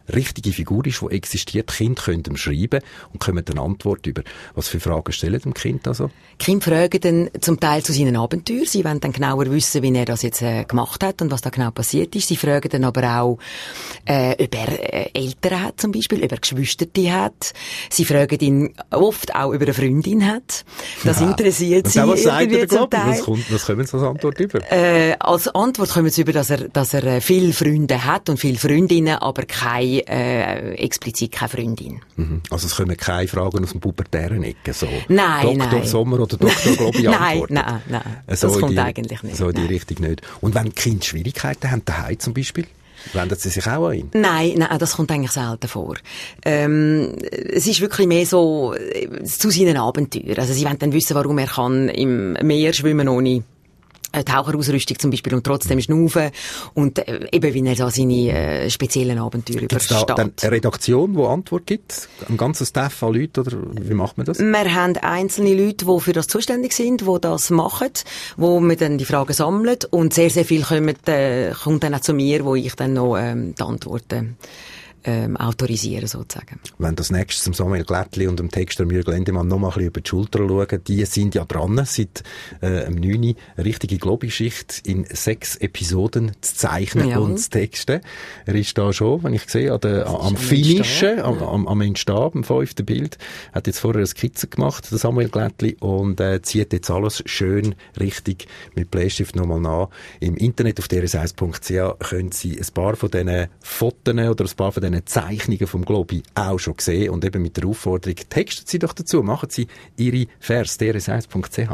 richtige Figur ist, die existiert. Die Kinder können ihm schreiben und kommen eine Antwort über. Was für Fragen stellen dem Kind also? Die Kinder fragen dann zum Teil zu seinen Abenteuern. Sie wollen dann genauer wissen, wie er das jetzt gemacht hat und was da genau passiert ist. Sie fragen dann aber auch, ob er Eltern hat zum Beispiel, ob er Geschwister hat. Sie fragen ihn oft auch, ob er eine Freundin hat. Das interessiert sie irgendwie zum Teil. Was kommen Sie als Antwort über? Als Antwort kommen sie über, dass er viele Freunde hat und viele Freundinnen, aber explizit keine Freundin. Mhm. Also es kommen keine Fragen aus dem pubertären Ecke, so nein, Dr. nein. Sommer oder Dr. Globi antworten. Nein. Das kommt eigentlich nicht. So in die Richtung nicht. Und wenn die Kinder Schwierigkeiten haben, daheim zum Beispiel, wenden sie sich auch an ihn? Nein, das kommt eigentlich selten vor. Es ist wirklich mehr so zu seinen Abenteuern. Also sie wollen dann wissen, warum er kann im Meer schwimmen ohne Taucherausrüstung zum Beispiel und trotzdem schnaufen und eben wie er so seine speziellen Abenteuer übersteht. Gibt's da dann eine Redaktion, die Antwort gibt? Ein ganzes Staff an Leuten, oder wie macht man das? Wir haben einzelne Leute, die für das zuständig sind, die das machen, wo wir dann die Fragen sammeln und sehr, sehr viel kommt dann auch zu mir, wo ich dann noch die Antworten autorisieren, sozusagen. Wenn das nächste Samuel Glättli und dem Texter Mürgel Endemann noch mal ein bisschen über die Schulter schauen, die sind ja dran, seit am 9. eine richtige Globi-Schicht in 6 Episoden zu zeichnen und zu texten. Er ist da schon, wenn ich sehe, am Finishen, am Entstehen, am 5. Bild. Hat jetzt vorher eine Skizze gemacht, der Samuel Glättli, und zieht jetzt alles schön richtig mit Bleistift nochmal nach. Im Internet auf drs1.ch können Sie ein paar von diesen Fotos oder ein paar von diesen Zeichnungen vom Globi auch schon gesehen und eben mit der Aufforderung, texten Sie doch dazu, machen Sie Ihre Vers, drs1.ch.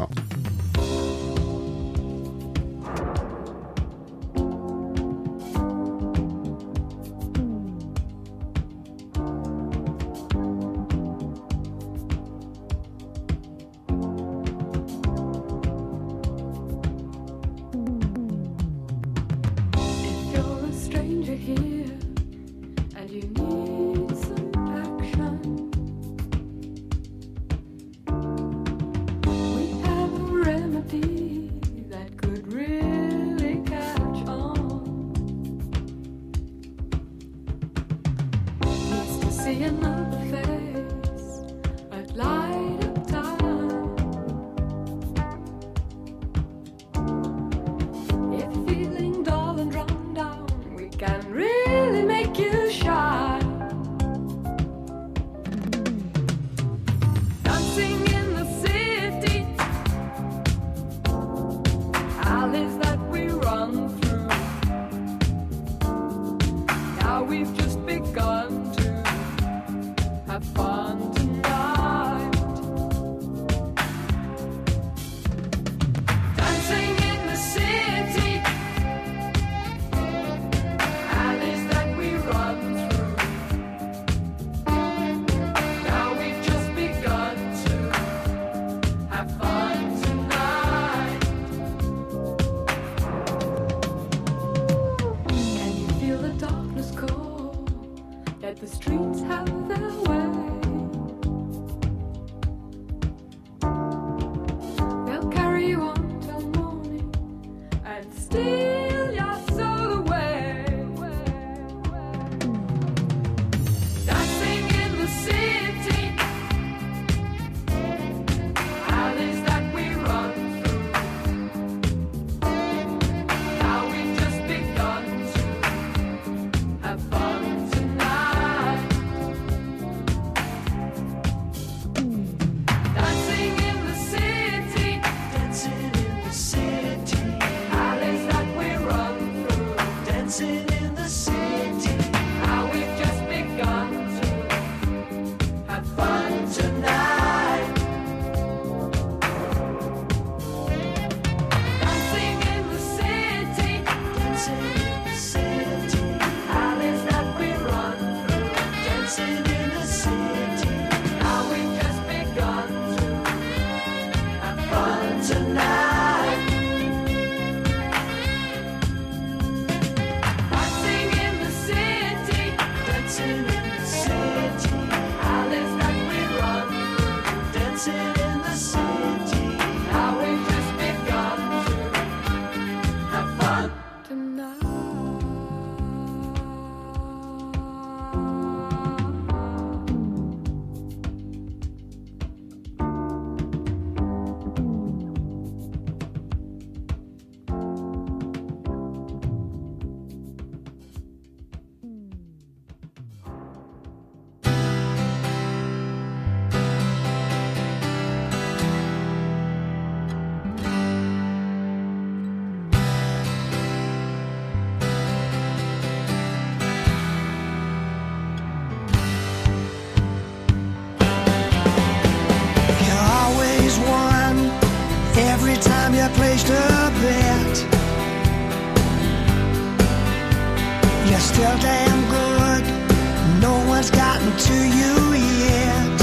still damn good. No one's gotten to you yet.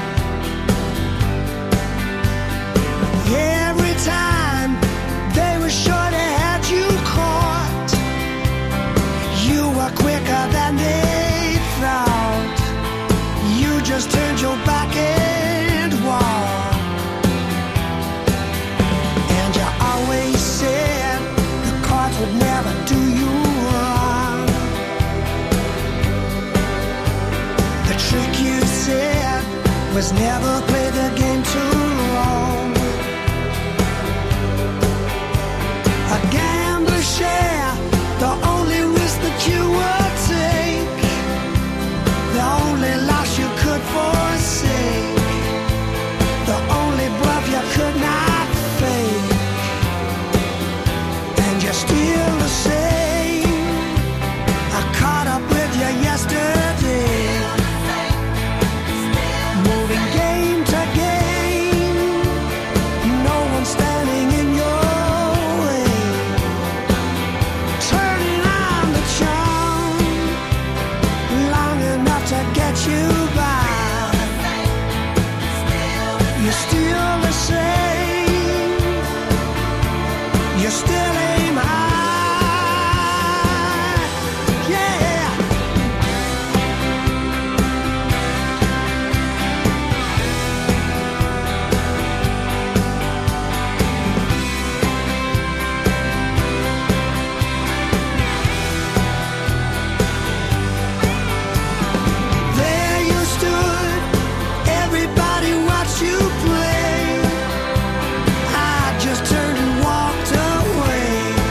Every time they were sure they had you caught, you were quicker than they thought. You just turned your back and walked. And you always said the cards would never do you wrong. The trick you said was never play the game too long. A gambler share the only risk that you would take, the only loss you could forsake, the only bluff you could not fake. And you're still the same. I caught up with you yesterday, moving game to game. No one standing in your way, turning on the charm long enough to get you by. You're still the same. You still aim high. Yeah. There you stood, everybody watched you play. I just turned and walked away.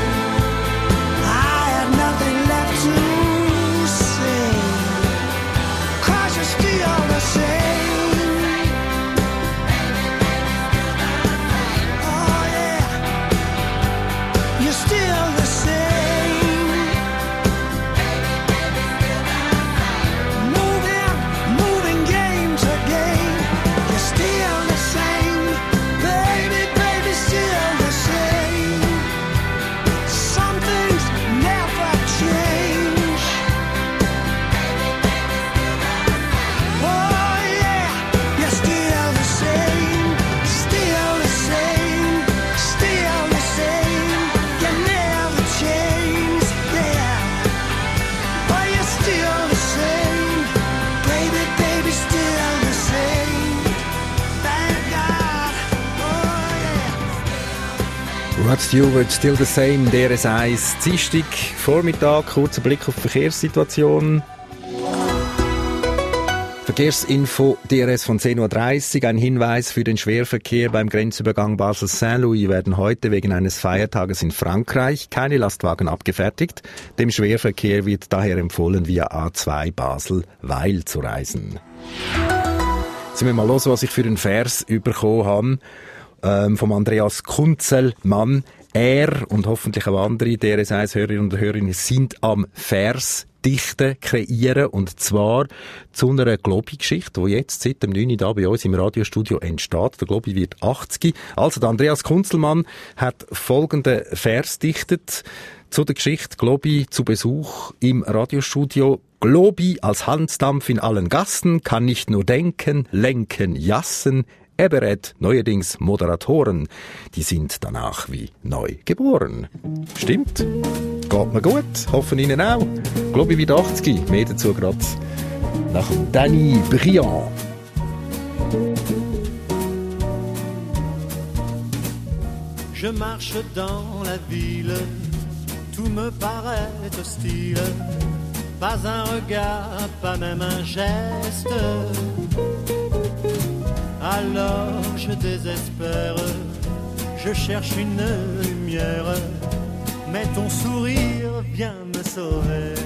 I had nothing left to say, 'cause you're still the same. Oh yeah, you're still the same. Moving game to game. You're still the same. Baby, baby, still the same. Some things never change. Oh yeah, you're still the same. Still the same. Still the same. You never change. Yeah. Oh, you're still the same. Baby, baby, still the same. Thank God. Oh yeah. Rod Stewart, still the same, DRS1, Dienstag, Vormittag, kurzer Blick auf die Verkehrssituation. Verkehrsinfo DRS von 10.30 Uhr. Ein Hinweis für den Schwerverkehr beim Grenzübergang Basel-Saint-Louis werden heute wegen eines Feiertages in Frankreich keine Lastwagen abgefertigt. Dem Schwerverkehr wird daher empfohlen, via A2 Basel-Weil zu reisen. Jetzt müssen wir mal hören, was ich für einen Vers bekommen habe. Vom Andreas Kunzelmann. Er und hoffentlich auch andere DRS1-Hörerinnen und Hörer sind am Vers dichten, kreieren, und zwar zu einer Globi-Geschichte, die jetzt seit dem 9. da bei uns im Radiostudio entsteht. Der Globi wird 80. Also der Andreas Kunzelmann hat folgenden Vers dichtet zu der Geschichte Globi zu Besuch im Radiostudio. Globi als Hansdampf in allen Gassen kann nicht nur denken, lenken, jassen. Er berät neuerdings Moderatoren. Die sind danach wie neu geboren. Stimmt? Geht mir gut. Hoffen Ihnen auch. Globi wird 80. Mehr dazu gerade nach Danny Briand. Je marche dans la ville, tout me paraît hostile. Pas un regard, pas même un geste. Alors je désespère, je cherche une lumière, mais ton sourire vient me sauver.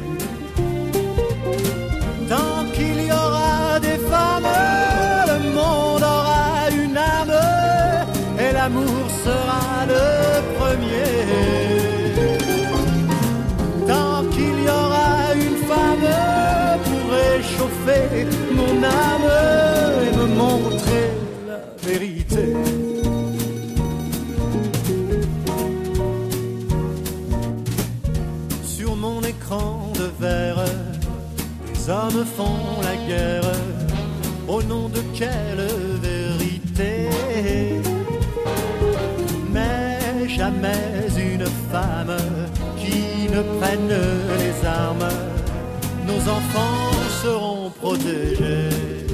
Tant qu'il y aura des femmes, le monde aura une âme, et l'amour sera le premier. Tant qu'il y aura une femme pour réchauffer mon âme et me montrer la vérité. Sur mon écran de Les hommes font la guerre, au nom de quelle vérité? Mais jamais une femme qui ne prenne les armes. Nos enfants seront protégés.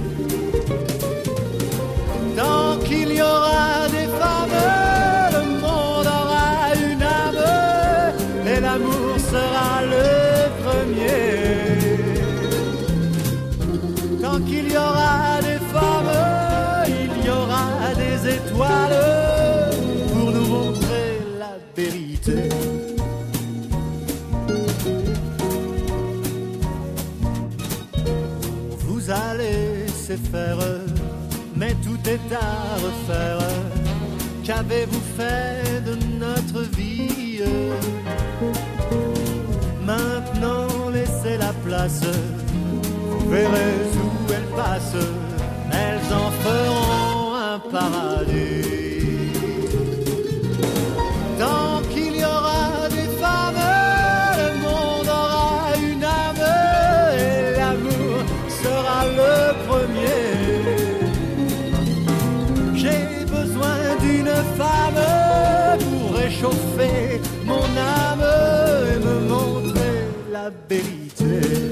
Tant qu'il y aura des femmes, le monde aura une âme, et l'amour sera le premier. Tant qu'il y aura des femmes, il y aura des étoiles pour nous montrer la vérité. Vous allez laisser faire, mais tout est à refaire. Qu'avez-vous fait de notre vie? Maintenant laissez la place, vous verrez où elles passent, elles en feront un paradis. Tant qu'il y aura des femmes, le monde aura une âme, et l'amour sera le premier. J'ai besoin d'une femme pour réchauffer mon âme et me montrer la vérité.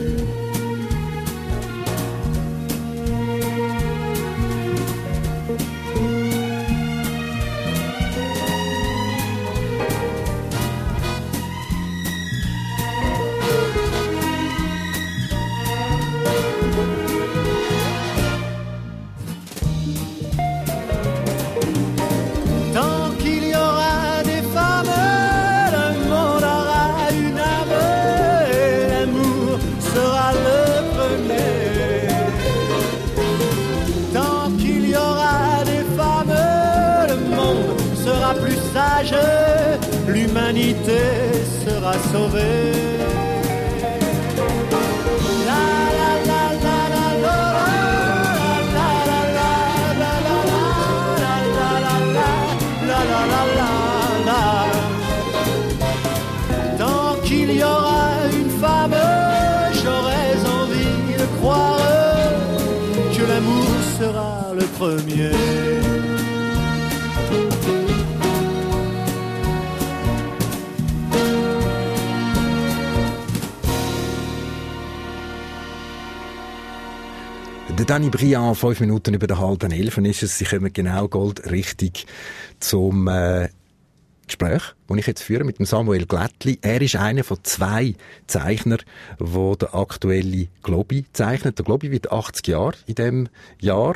L'humanité sera sauvée. Tant qu'il y aura une femme, j'aurais envie de croire que l'amour sera le premier. Der Danny Briand, 5 Minuten über der halben 11 ist es. Sie kommen genau goldrichtig zum Gespräch, das ich jetzt führe mit dem Samuel Glättli. Er ist einer von 2 Zeichnern, die den aktuellen Globi zeichnet. Der Globi wird 80 Jahre in dem Jahr,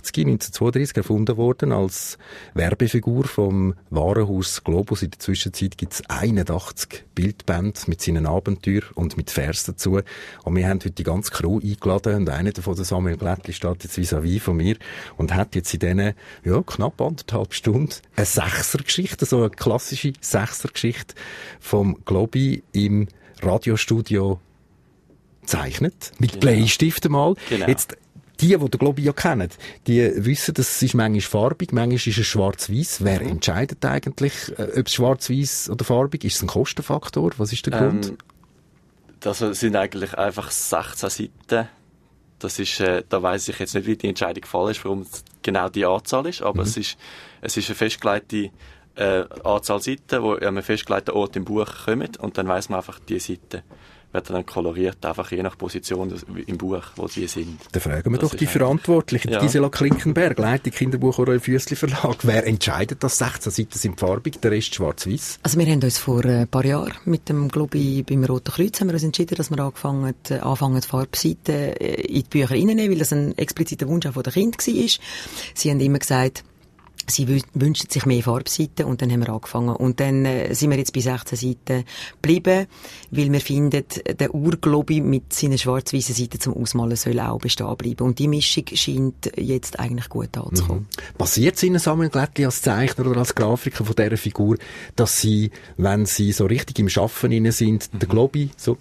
1932 erfunden worden als Werbefigur vom Warenhaus Globus. In der Zwischenzeit gibt es 81 Bildbände mit seinen Abenteuern und mit Vers dazu. Und wir haben heute die ganze Crew eingeladen und einer davon, der Samuel Glättli, steht jetzt vis-à-vis von mir und hat jetzt in diesen knapp 1,5 Stunden eine Sechsergeschichte, so eine klassische Sechsergeschichte vom Globi im Radiostudio zeichnet. Mit Bleistift mal. Genau. Jetzt, die den Globi ja kennen, die wissen, dass es ist manchmal farbig, manchmal ist es schwarz-weiß. Wer entscheidet eigentlich, ob es schwarz-weiß oder farbig ist? Ist es ein Kostenfaktor? Was ist der Grund? Das sind eigentlich einfach 16 Seiten. Das ist, da weiss ich jetzt nicht, wie die Entscheidung gefallen ist, warum es genau die Anzahl ist, aber es ist eine festgelegte Anzahl Seiten, die an einem festgelegten Ort im Buch kommen, und dann weiss man einfach, die Seiten werden dann koloriert, einfach je nach Position im Buch, wo die sind. Dann fragen wir doch die Verantwortlichen, Gisela Klinkenberg, Leitung Kinderbuch Roy Füssli Verlag. Wer entscheidet, dass 16 Seiten sind farbig, der Rest schwarz-weiß? Also wir haben uns vor ein paar Jahren mit dem Globi beim Roten Kreuz haben wir uns entschieden, dass wir anfangen Farbseiten in die Bücher reinzunehmen, weil das ein expliziter Wunsch auch von den Kindern war. Sie haben immer gesagt, sie wünschen sich mehr Farbseiten, und dann haben wir angefangen. Und dann sind wir jetzt bei 16 Seiten geblieben, weil wir finden, der Urglobi mit seinen schwarz-weißen Seiten zum Ausmalen soll auch bestehen bleiben. Und die Mischung scheint jetzt eigentlich gut anzukommen. Passiert es Ihnen, Samuel Glättli, als Zeichner oder als Grafiker von dieser Figur, dass Sie, wenn Sie so richtig im Schaffen sind, den Globi so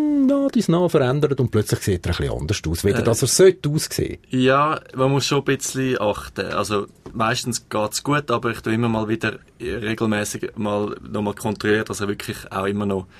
verändert und plötzlich sieht er ein bisschen anders aus, weder dass er sollte aussehen? Ja, man muss schon ein bisschen achten. Also meistens geht's gut, aber ich tue immer mal wieder regelmäßig nochmal kontrollieren, dass er wirklich auch immer noch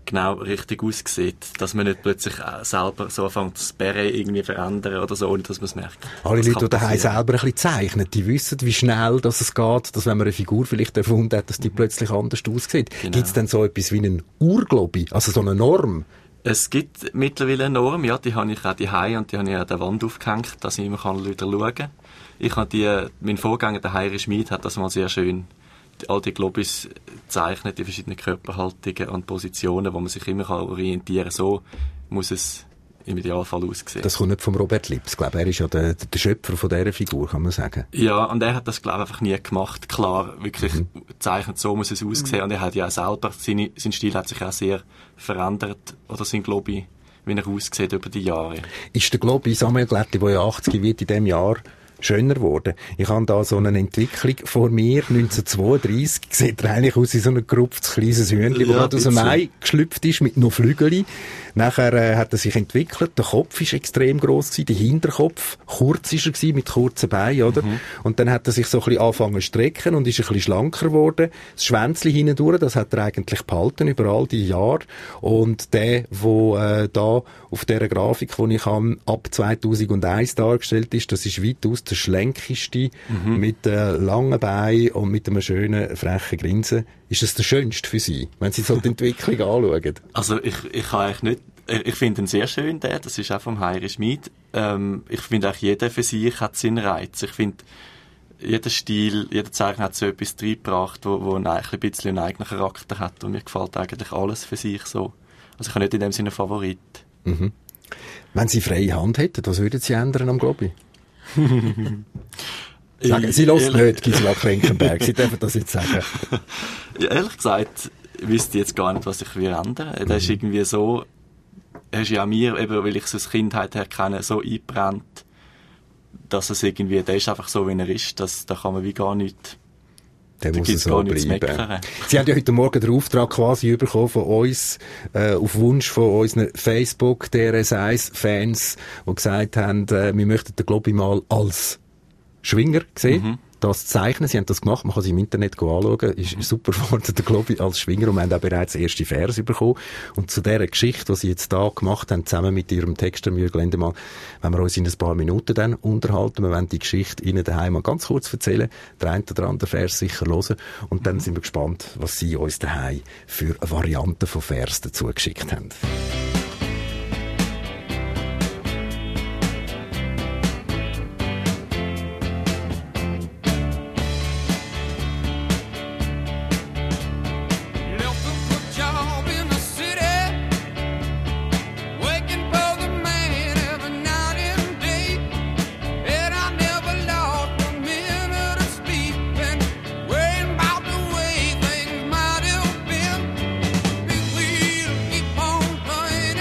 genau richtig aussieht. Dass man nicht plötzlich selber so anfängt, das Beret irgendwie verändern oder so, ohne dass man es merkt. Alle Leute, die daheim selber ein bisschen zeichnen, die wissen, wie schnell dass es geht, dass wenn man eine Figur vielleicht erfunden hat, dass die plötzlich anders aussieht. Genau. Gibt es denn so etwas wie einen Urglobi, also so eine Norm? Es gibt mittlerweile eine Norm, ja, die habe ich auch daheim und die habe ich an der Wand aufgehängt, dass ich immer wieder schauen kann. Ich habe mein Vorgänger, der Heiri Schmid, hat das mal sehr schön, all die Globis zeichnet, die verschiedenen Körperhaltungen und Positionen, wo man sich immer orientieren kann. So muss es im Idealfall aussehen. Das kommt nicht vom Robert Lips, glaube er ist ja der Schöpfer von dieser Figur, kann man sagen. Ja, und er hat das, glaube ich, einfach nie gemacht. Klar, wirklich zeichnet, so muss es aussehen. Und er hat ja auch selber, sein Stil hat sich auch sehr verändert, oder sein Globi, wie er aussieht über die Jahre. Ist der Globi Samuel Glättli, der ja 80 wird in diesem Jahr, schöner geworden? Ich habe da so eine Entwicklung vor mir, 1932, sieht er eigentlich aus wie so ein gerupftes kleines Hühnchen, das gerade aus dem Ei geschlüpft ist, mit noch Flügeln. Nachher hat er sich entwickelt, der Kopf ist extrem gross gewesen, der Hinterkopf, kurz ist er gewesen, mit kurzen Beinen, oder? Und dann hat er sich so ein bisschen angefangen zu strecken und ist ein bisschen schlanker geworden. Das Schwänzchen hindurch, das hat er eigentlich behalten über all die Jahre. Und der, da auf dieser Grafik, die ich habe, ab 2001 dargestellt ist, das ist weitaus der schlänkeste, mit langen Beinen und mit einem schönen, frechen Grinsen. Ist das der schönste für Sie, wenn Sie so die Entwicklung anschauen? Also ich kann eigentlich nicht, ich finde ihn sehr schön, das ist auch vom Heiri Schmid. Ich finde auch jeder für sich hat seinen Reiz. Ich finde, jeder Stil, jeder Zeichner hat so etwas reingebracht, wo eigentlich ein bisschen einen eigenen Charakter hat und mir gefällt eigentlich alles für sich so. Also ich habe nicht in dem Sinne einen Favorit. Mhm. Wenn Sie freie Hand hätten, was würden Sie ändern am Globi? Sagen, Sie hören nicht, Gisela Krenkenberg, Sie dürfen das jetzt sagen. Ja, ehrlich gesagt, wüsste ich jetzt gar nicht, was ich ändern würde. Das ist irgendwie so, er ist ja an mir, eben, weil ich es aus Kindheit her kenne, so eingebrannt, dass es irgendwie, der ist einfach so, wie er ist, da kann man wie gar nicht, der muss so bleiben. Sie haben ja heute Morgen den Auftrag quasi bekommen von uns, auf Wunsch von unseren Facebook DRS1-Fans, die gesagt haben, wir möchten den Globi mal als Schwinger sehen. Das zeichnen, sie haben das gemacht, man kann sie im Internet anschauen, ist super geworden, der Globi als Schwinger, und wir haben auch bereits erste Vers bekommen. Und zu dieser Geschichte, die sie jetzt da gemacht haben, zusammen mit ihrem Texter Mühe Glendemann, wenn wir uns in ein paar Minuten dann unterhalten, wir wollen die Geschichte Ihnen daheim mal ganz kurz erzählen, der eine oder andere Vers sicher hören, und dann sind wir gespannt, was Sie uns daheim für Varianten von Vers dazu geschickt haben. Keep on playing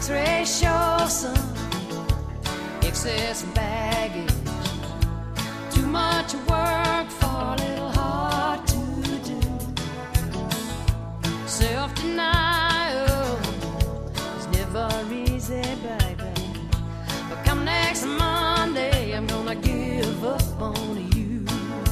X-ray show some excess baggage. Too much work for a little hard to do. Self-denial is never easy, baby. But come next Monday, I'm gonna give up on you.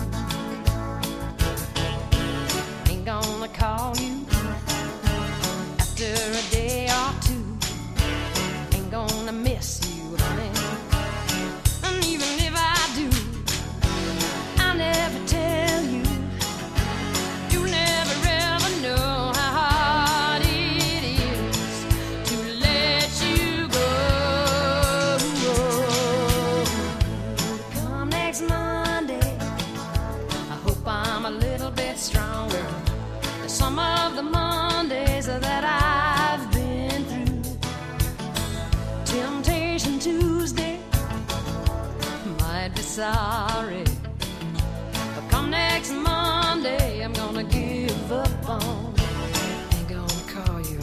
Ain't gonna call you after a day or two. Ain't gonna miss you, honey. And even if I do, I'll never tell you. You'll never ever know how hard it is to let you go. Come next Monday, I hope I'm a little bit stronger than some of the Mondays that I've been through. Temptation Tuesday might be sorry, but come next Monday, I'm gonna give up on. Ain't gonna call you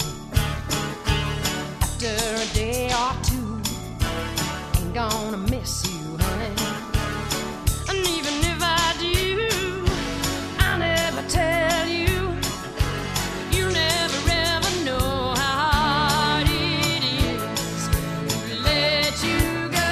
after a day or two. Ain't gonna miss you, honey. And even if I do, I'll never tell you. You never ever know how hard it is to let you go.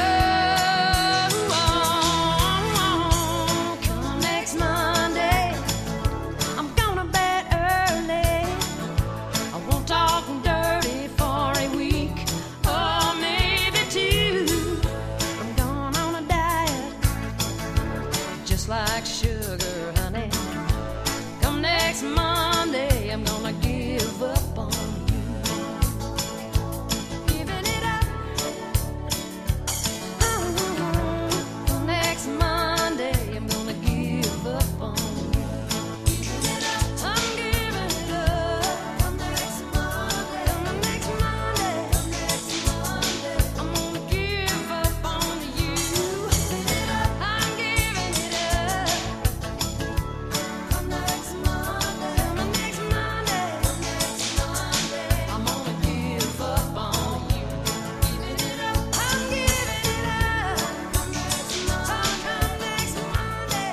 Come next Monday, I'm gonna bed early. I won't talk dirty for a week or maybe two. I'm going on a diet, just like sugar, honey. Come next Monday, I'm gonna give up on you. Giving it up. Come next Monday, I'm gonna give up on you. I'm giving it up. Come next Monday. Come next Monday. I'm gonna give up on you. I'm giving it up. Come next Monday. Come next Monday. I'm gonna give up on you. Giving it up. I'm giving it up. Come next Monday. Come next Monday.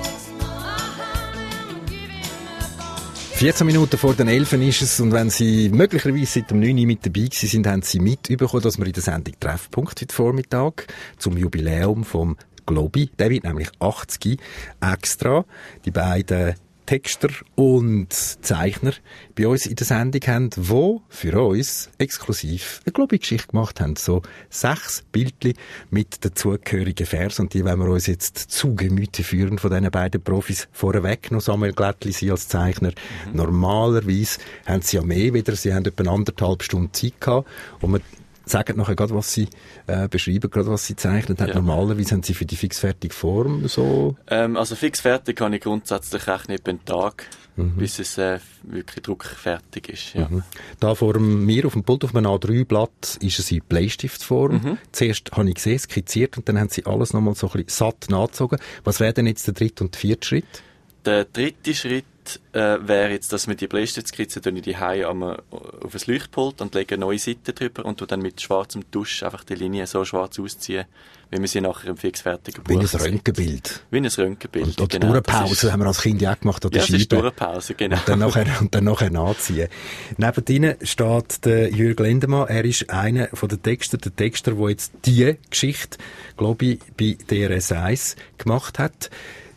I'm giving up on you. 14 Minuten vor den 11 ist es, und wenn Sie möglicherweise seit dem 9 Uhr mit dabei gewesen sind, haben Sie mitbekommen, dass wir in der Sendung Treffpunkt heute Vormittag zum Jubiläum vom Globi, der wird nämlich 80 extra, die beiden Texter und Zeichner bei uns in der Sendung haben, die für uns exklusiv eine Globi-Geschichte gemacht haben. So 6 Bildchen mit dazugehörigen Vers, und die wollen wir uns jetzt zu Gemüte führen von diesen beiden Profis. Vorweg noch Samuel Glättli, Sie als Zeichner. Normalerweise haben Sie ja mehr wieder, Sie haben etwa 1,5 Stunden Zeit gehabt, und wir sagen nachher gerade, was Sie beschreiben, gerade was Sie zeichnen haben. Ja. Normalerweise haben Sie für die fixfertige Form so... Also fixfertig kann ich grundsätzlich rechnen etwa einen Tag, bis es wirklich druckfertig ist. Ja. Da vor mir auf dem Pult auf einem A3-Blatt ist es in Bleistiftform. Zuerst habe ich gesehen, skizziert, und dann haben Sie alles nochmal so ein bisschen satt nachgezogen. Was wäre denn jetzt der 3. und 4. Schritt? Der 3. Schritt wäre jetzt, dass wir die Bleistiftskizze auf ein Leuchtpult und legen neue Seiten drüber und dann mit schwarzem Tusch einfach die Linie so schwarz ausziehen, wie wir sie nachher im fixfertigen Buch Wie ein Röntgenbild. Wie ein Röntgenbild. Und genau, Durchpause haben wir als Kind auch gemacht, oder ja, Scheibe. Ja, das ist Durchpause, genau. Und dann nachher nachziehen. Neben Ihnen steht der Jürg Lendemann. Er ist einer von den Texter, der jetzt die Geschichte, glaube ich, bei DRS1 gemacht hat.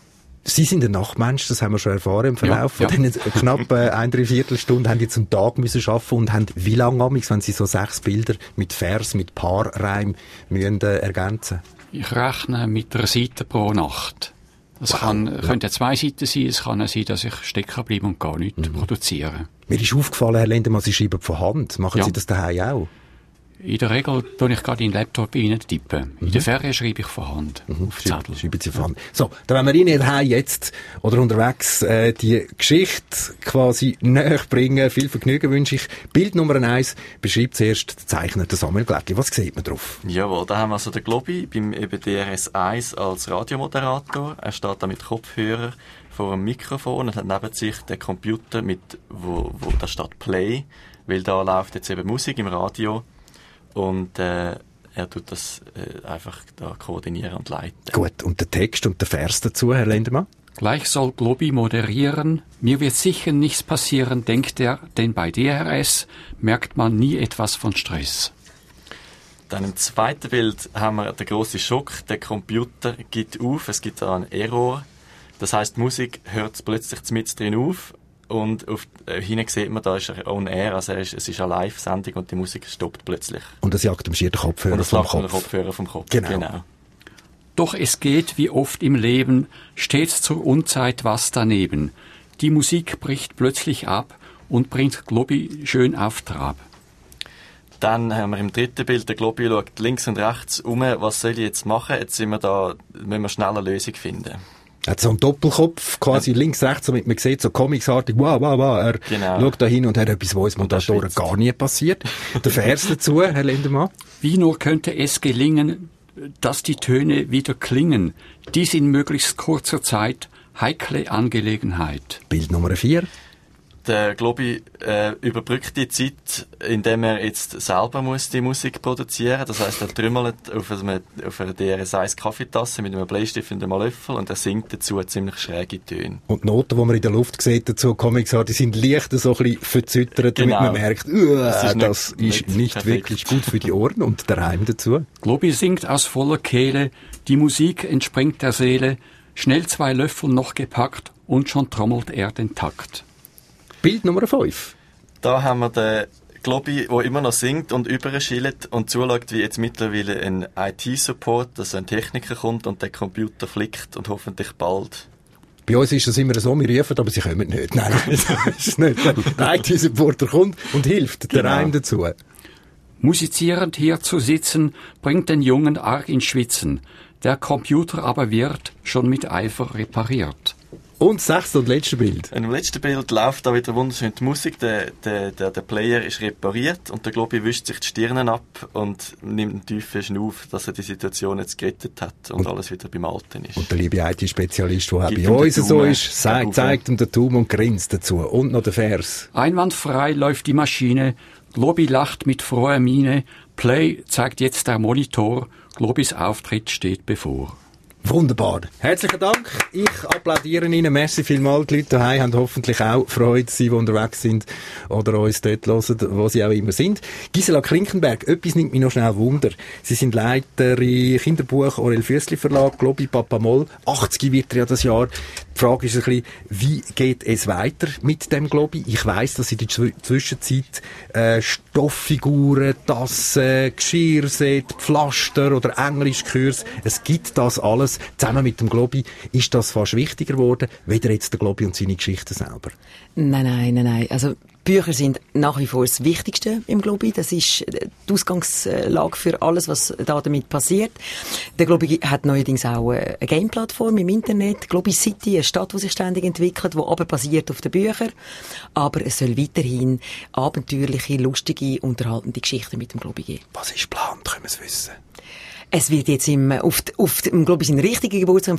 Sie sind ein Nachtmensch, das haben wir schon erfahren im Verlauf von den knapp 1,75 Stunden, haben die zum Tag müssen arbeiten und haben wie lange amigs, wenn Sie so 6 Bilder mit Vers, mit Paarreim müssen ergänzen? Ich rechne mit einer Seite pro Nacht. Das könnte 2 Seiten sein, es kann auch sein, dass ich stecken bleibe und gar nichts produziere. Mir ist aufgefallen, Herr Lendemann, Sie schreiben von Hand. Machen Sie das daheim auch? In der Regel tue ich gerade in den Laptop tippen. In der Ferien schreibe ich von Hand. Auf Zettel. Schreiben Sie von Hand. So, dann wollen wir Ihnen daheim jetzt oder unterwegs die Geschichte quasi näher bringen. Viel Vergnügen wünsche ich. Bild Nummer 1 beschreibt zuerst der Zeichner, der Samuel Glättli. Was sieht man drauf? Jawohl, da haben wir also den Globi beim DRS1 als Radiomoderator. Er steht da mit Kopfhörer vor einem Mikrofon und hat neben sich den Computer wo da steht Play, weil da läuft jetzt eben Musik im Radio. und er tut das einfach da koordinieren und leiten. Gut, und der Text und der Vers dazu, Herr Lindemann? Gleich soll Globi moderieren. Mir wird sicher nichts passieren, denkt er, denn bei DRS merkt man nie etwas von Stress. Dann im zweiten Bild haben wir den grossen Schock. Der Computer gibt auf, es gibt da einen Error. Das heisst, die Musik hört plötzlich mit drin auf und hinten sieht man, da ist er on air, also es ist eine Live-Sendung und die Musik stoppt plötzlich. Und das jagt dem schier den Kopfhörer vom Kopf. Und das Kopfhörer vom Kopf, genau. Doch es geht, wie oft im Leben, stets zur Unzeit was daneben. Die Musik bricht plötzlich ab und bringt Globi schön auf Trab. Dann haben wir im dritten Bild, der Globi schaut links und rechts um, was soll ich jetzt machen? Jetzt müssen wir schnell eine Lösung finden. Er hat so einen Doppelkopf, quasi links, rechts, damit man sieht, so comicsartig, wow. Er schaut da hin und hat etwas, was uns Moderatoren gar nie passiert. Der Vers dazu, Herr Lindemann. Wie nur könnte es gelingen, dass die Töne wieder klingen. Dies in möglichst kurzer Zeit, heikle Angelegenheit. Bild Nummer 4. Der Globi überbrückt die Zeit, indem er jetzt selber die Musik produzieren muss. Das heisst, er trümmelt auf einer DRS1 Kaffeetasse mit einem Bleistift und einem Löffel und er singt dazu ziemlich schräge Töne. Und die Noten, die man in der Luft sieht, dazu die sind leicht so ein bisschen verzüttert, damit man merkt, das ist nicht wirklich gut für die Ohren. Und der Reim dazu. Globi singt aus voller Kehle, die Musik entspringt der Seele, schnell 2 Löffel noch gepackt und schon trommelt er den Takt. Bild Nummer 5. Da haben wir den Globi, der immer noch singt und überschillt und zuschaut, wie jetzt mittlerweile ein IT-Support, also ein Techniker kommt und den Computer flickt und hoffentlich bald. Bei uns ist das immer so, wir rufen, aber sie kommen nicht. Nein, das ist nicht. Der IT-Supporter kommt und hilft, der Reim dazu. Musizierend hier zu sitzen, bringt den Jungen arg ins Schwitzen. Der Computer aber wird schon mit Eifer repariert. Und das 6. und letzte Bild. Im letzten Bild läuft da wieder wunderschön die Musik. Der Player ist repariert und der Globi wischt sich die Stirnen ab und nimmt einen tiefen Schnuff, dass er die Situation jetzt gerettet hat und alles wieder beim Alten ist. Und der liebe IT-Spezialist, der auch bei uns so ist, zeigt ihm den Daumen und grinst dazu. Und noch der Vers. Einwandfrei läuft die Maschine, Globi lacht mit froher Miene, Play zeigt jetzt der Monitor, Globis Auftritt steht bevor. Wunderbar. Herzlichen Dank. Ich applaudiere Ihnen. Merci vielmals. Die Leute daheim haben hoffentlich auch Freude, sie, die unterwegs sind oder uns dort hören, wo sie auch immer sind. Gisela Klinkenberg, etwas nimmt mich noch schnell Wunder. Sie sind Leiterin Kinderbuch Aurel Füssli Verlag, Globi Papa Moll. 80 wird er ja das Jahr. Die Frage ist ein bisschen, wie geht es weiter mit dem Globi? Ich weiss, dass in der Zwischenzeit Stofffiguren, Tassen, Geschirrset, Pflaster oder Englischkurs, es gibt das alles. Zusammen mit dem Globi ist das fast wichtiger geworden, weder jetzt der Globi und seine Geschichten selber. Nein. Also Bücher sind nach wie vor das Wichtigste im Globi. Das ist die Ausgangslage für alles, was da damit passiert. Der Globi hat neuerdings auch eine Game-Plattform im Internet. Globi City, eine Stadt, die sich ständig entwickelt, die aber basiert auf den Büchern. Aber es soll weiterhin abenteuerliche, lustige, unterhaltende Geschichten mit dem Globi geben. Was ist geplant? Können wir es wissen? Es wird jetzt auf dem Globi sein richtiger Geburtstag am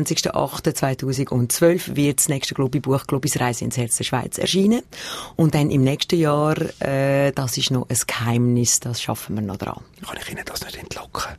24.08.2012 wird das nächste Globi-Buch Globis Reise ins Herz der Schweiz erscheinen. Und dann im nächsten Jahr, das ist noch ein Geheimnis, das schaffen wir noch dran. Kann ich Ihnen das nicht entlocken?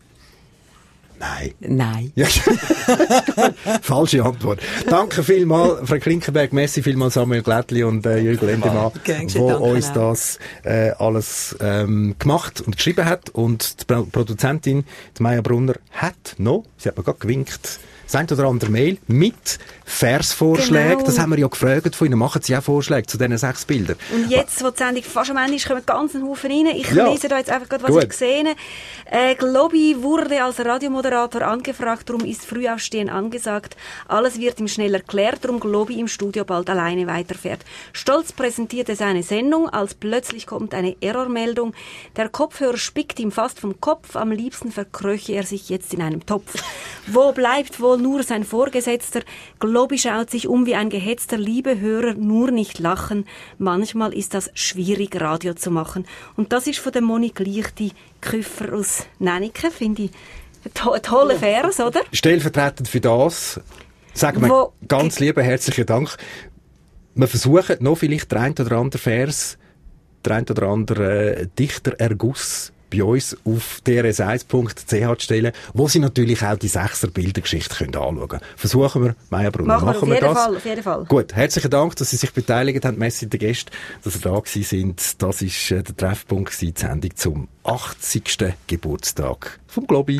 Nein. Ja. Falsche Antwort. Danke vielmals, Frau Klinkenberg, merci vielmals Samuel Glättli und Jürgen Lendemann, die uns das alles gemacht und geschrieben hat. Und die Produzentin, die Maja Brunner, hat noch, sie hat mir gerade gewinkt, das ein oder andere Mail mit Versvorschlägen. Genau. Das haben wir ja gefragt von Ihnen. Machen Sie auch Vorschläge zu diesen 6 Bildern? Und jetzt, wo die Sendung fast am Ende ist, kommen ganz einen Haufen rein. Ich lese da jetzt einfach gerade, was ich gesehen habe. Globi wurde als Radiomoderator angefragt, darum ist Frühaufstehen angesagt. Alles wird ihm schnell erklärt, darum Globi im Studio bald alleine weiterfährt. Stolz präsentiert er seine Sendung, als plötzlich kommt eine Errormeldung. Der Kopfhörer spickt ihm fast vom Kopf, am liebsten verkröche er sich jetzt in einem Topf. Wo bleibt wohl nur sein Vorgesetzter? Globi schaut sich um wie ein gehetzter Liebehörer, nur nicht lachen. Manchmal ist das schwierig, Radio zu machen. Und das ist von der Monique Lichti Küffer aus Nennike, finde ich. Ein toller Vers, oder? Stellvertretend für das sagen wir ganz lieben herzlichen Dank. Wir versuchen noch vielleicht der ein oder andere Vers, der ein oder andere Dichtererguss bei uns auf drs1.ch zu stellen, wo Sie natürlich auch die 6er Bildergeschichte anschauen können. Versuchen wir, Maja Brunner, machen wir das? Auf jeden Fall. Gut, herzlichen Dank, dass Sie sich beteiligt haben, Messi der Gäste, dass Sie da gewesen sind. Das war der Treffpunkt, die Sendung zum 80. Geburtstag vom Globi.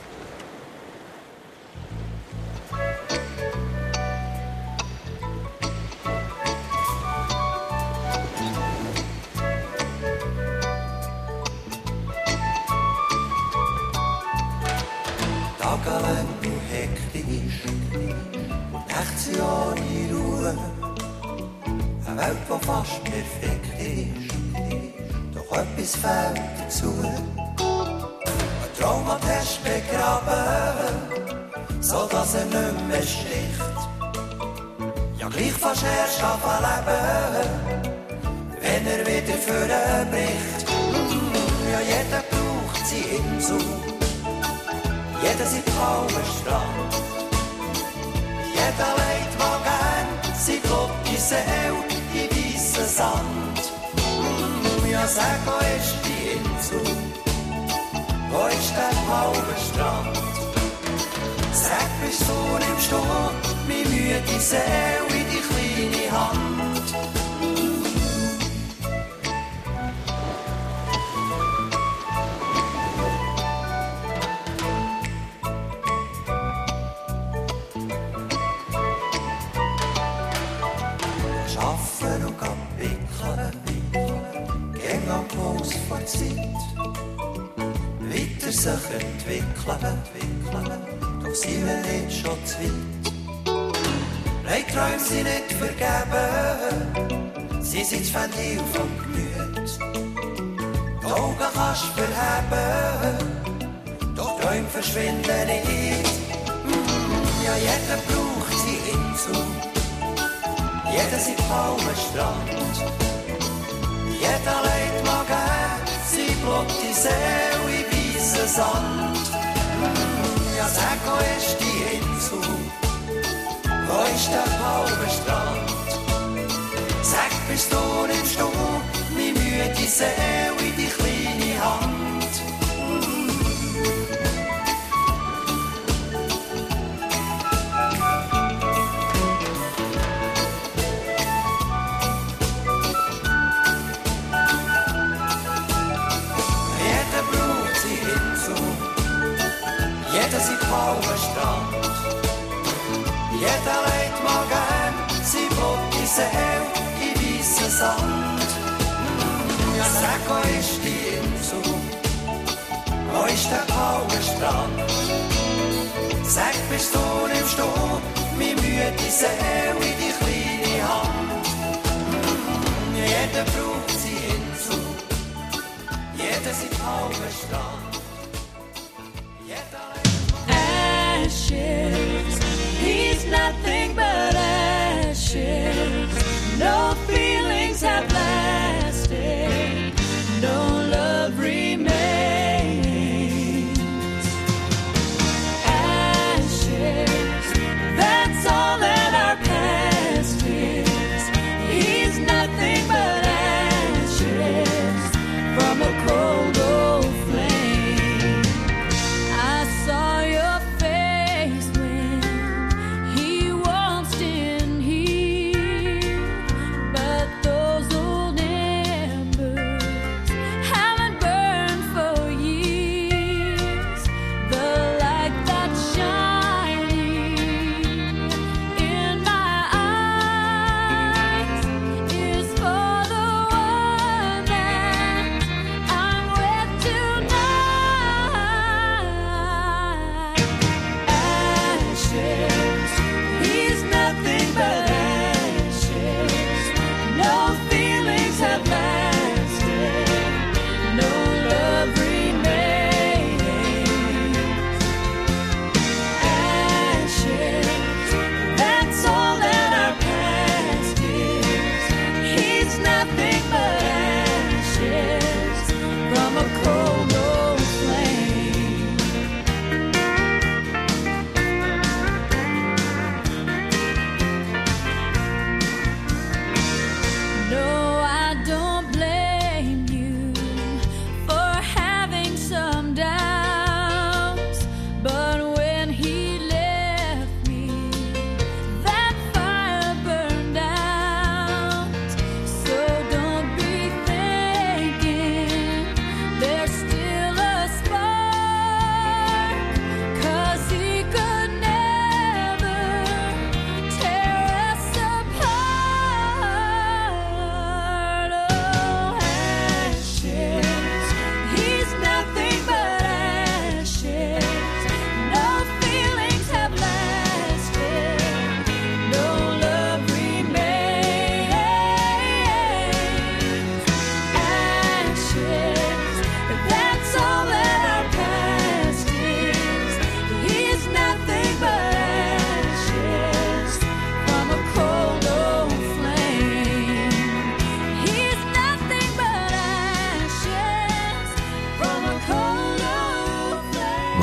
Tagelang nur hektisch und nachts ohne Ruhe. Eine Welt, die fast perfekt ist, doch etwas fehlt dazu. Ein Traumatest begraben, so dass er nicht mehr sticht. Ja, gleich fast erst anfangen leben, wenn er wieder vorbricht. Ja, jeder braucht seine Insel. Jeder sieht kaum Strand. Jeder legt mal gern sein Gott Seele in weissen Sand. Ja, sag, wo ist die Insel? Wo ist der blaue Strand? Sag, bist du nimmst du meine müde Seele in die kleine Hand? Schaffen und abwickeln, gehen am Puls vor Zeit. Weiter sich entwickeln, doch sind wir nicht schon zu weit. Nein, Träume sind nicht vergeben, sie sind das Ventil vom Gemüt. Die Augen kannst du verheben, doch Träume verschwinden nicht. Ja, jeder braucht seine Insel. Jeder sieht kaum einen Strand. Jeder legt mal gern sein blotte Seele in weissen Sand. Ja, sag, wo ist die Insel? Wo ist der blaue Strand? Sag, bist du nimmst du meine müde Seele in die kleine Hand? Jeder sieht kaum einen Strand. Jeder legt mal gern sein blotte Seele in weissen Sand. Ja, sag, wo ist die Insel? Wo ist der blaue Strand? Sag, bist du nimmst du meine müde Seele in die kleine Hand? Jeder braucht seine Insel. Jeder sieht kaum einen Strand. Ashes, he's nothing but ashes. No feelings have lasted, no love remains. Ashes, that's all that our past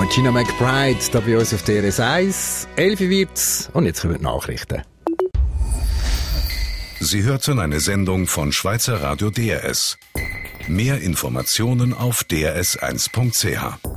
Gina McBride, da bei uns auf DRS 1. 11 Uhr wird's und jetzt kommen die Nachrichten. Sie hörten eine Sendung von Schweizer Radio DRS. Mehr Informationen auf drs1.ch.